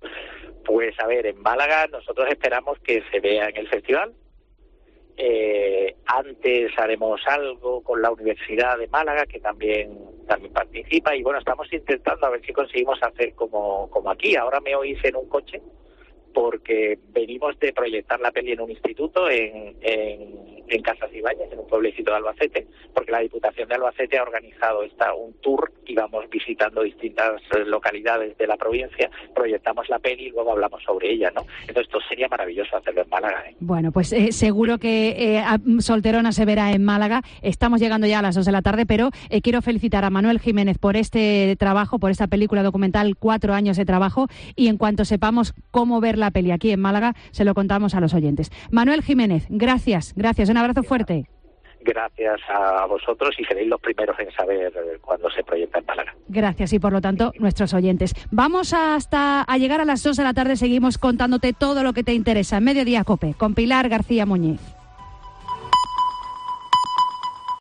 Pues a ver, en Málaga nosotros esperamos que se vea en el festival. Antes haremos algo con la Universidad de Málaga, que también participa, y bueno, estamos intentando a ver si conseguimos hacer como aquí. Ahora me oís en un coche, porque venimos de proyectar la peli en un instituto en Casas Ibáñez, en un pueblecito de Albacete, porque la Diputación de Albacete ha organizado un tour y vamos visitando distintas localidades de la provincia, proyectamos la peli y luego hablamos sobre ella, ¿no? Entonces esto sería maravilloso hacerlo en Málaga, ¿eh? Bueno, pues seguro que Solterona se verá en Málaga. Estamos llegando ya a las 2 de la tarde, pero quiero felicitar a Manuel Jiménez por este trabajo, por esta película documental, 4 años de trabajo, y en cuanto sepamos cómo ver la peli aquí en Málaga, se lo contamos a los oyentes. Manuel Jiménez, gracias, un abrazo fuerte. Gracias a vosotros y seréis los primeros en saber cuándo se proyecta en Málaga. Gracias, y por lo tanto, nuestros oyentes. Vamos hasta a llegar a las 2 de la tarde, seguimos contándote todo lo que te interesa en Mediodía COPE, con Pilar García Muñiz.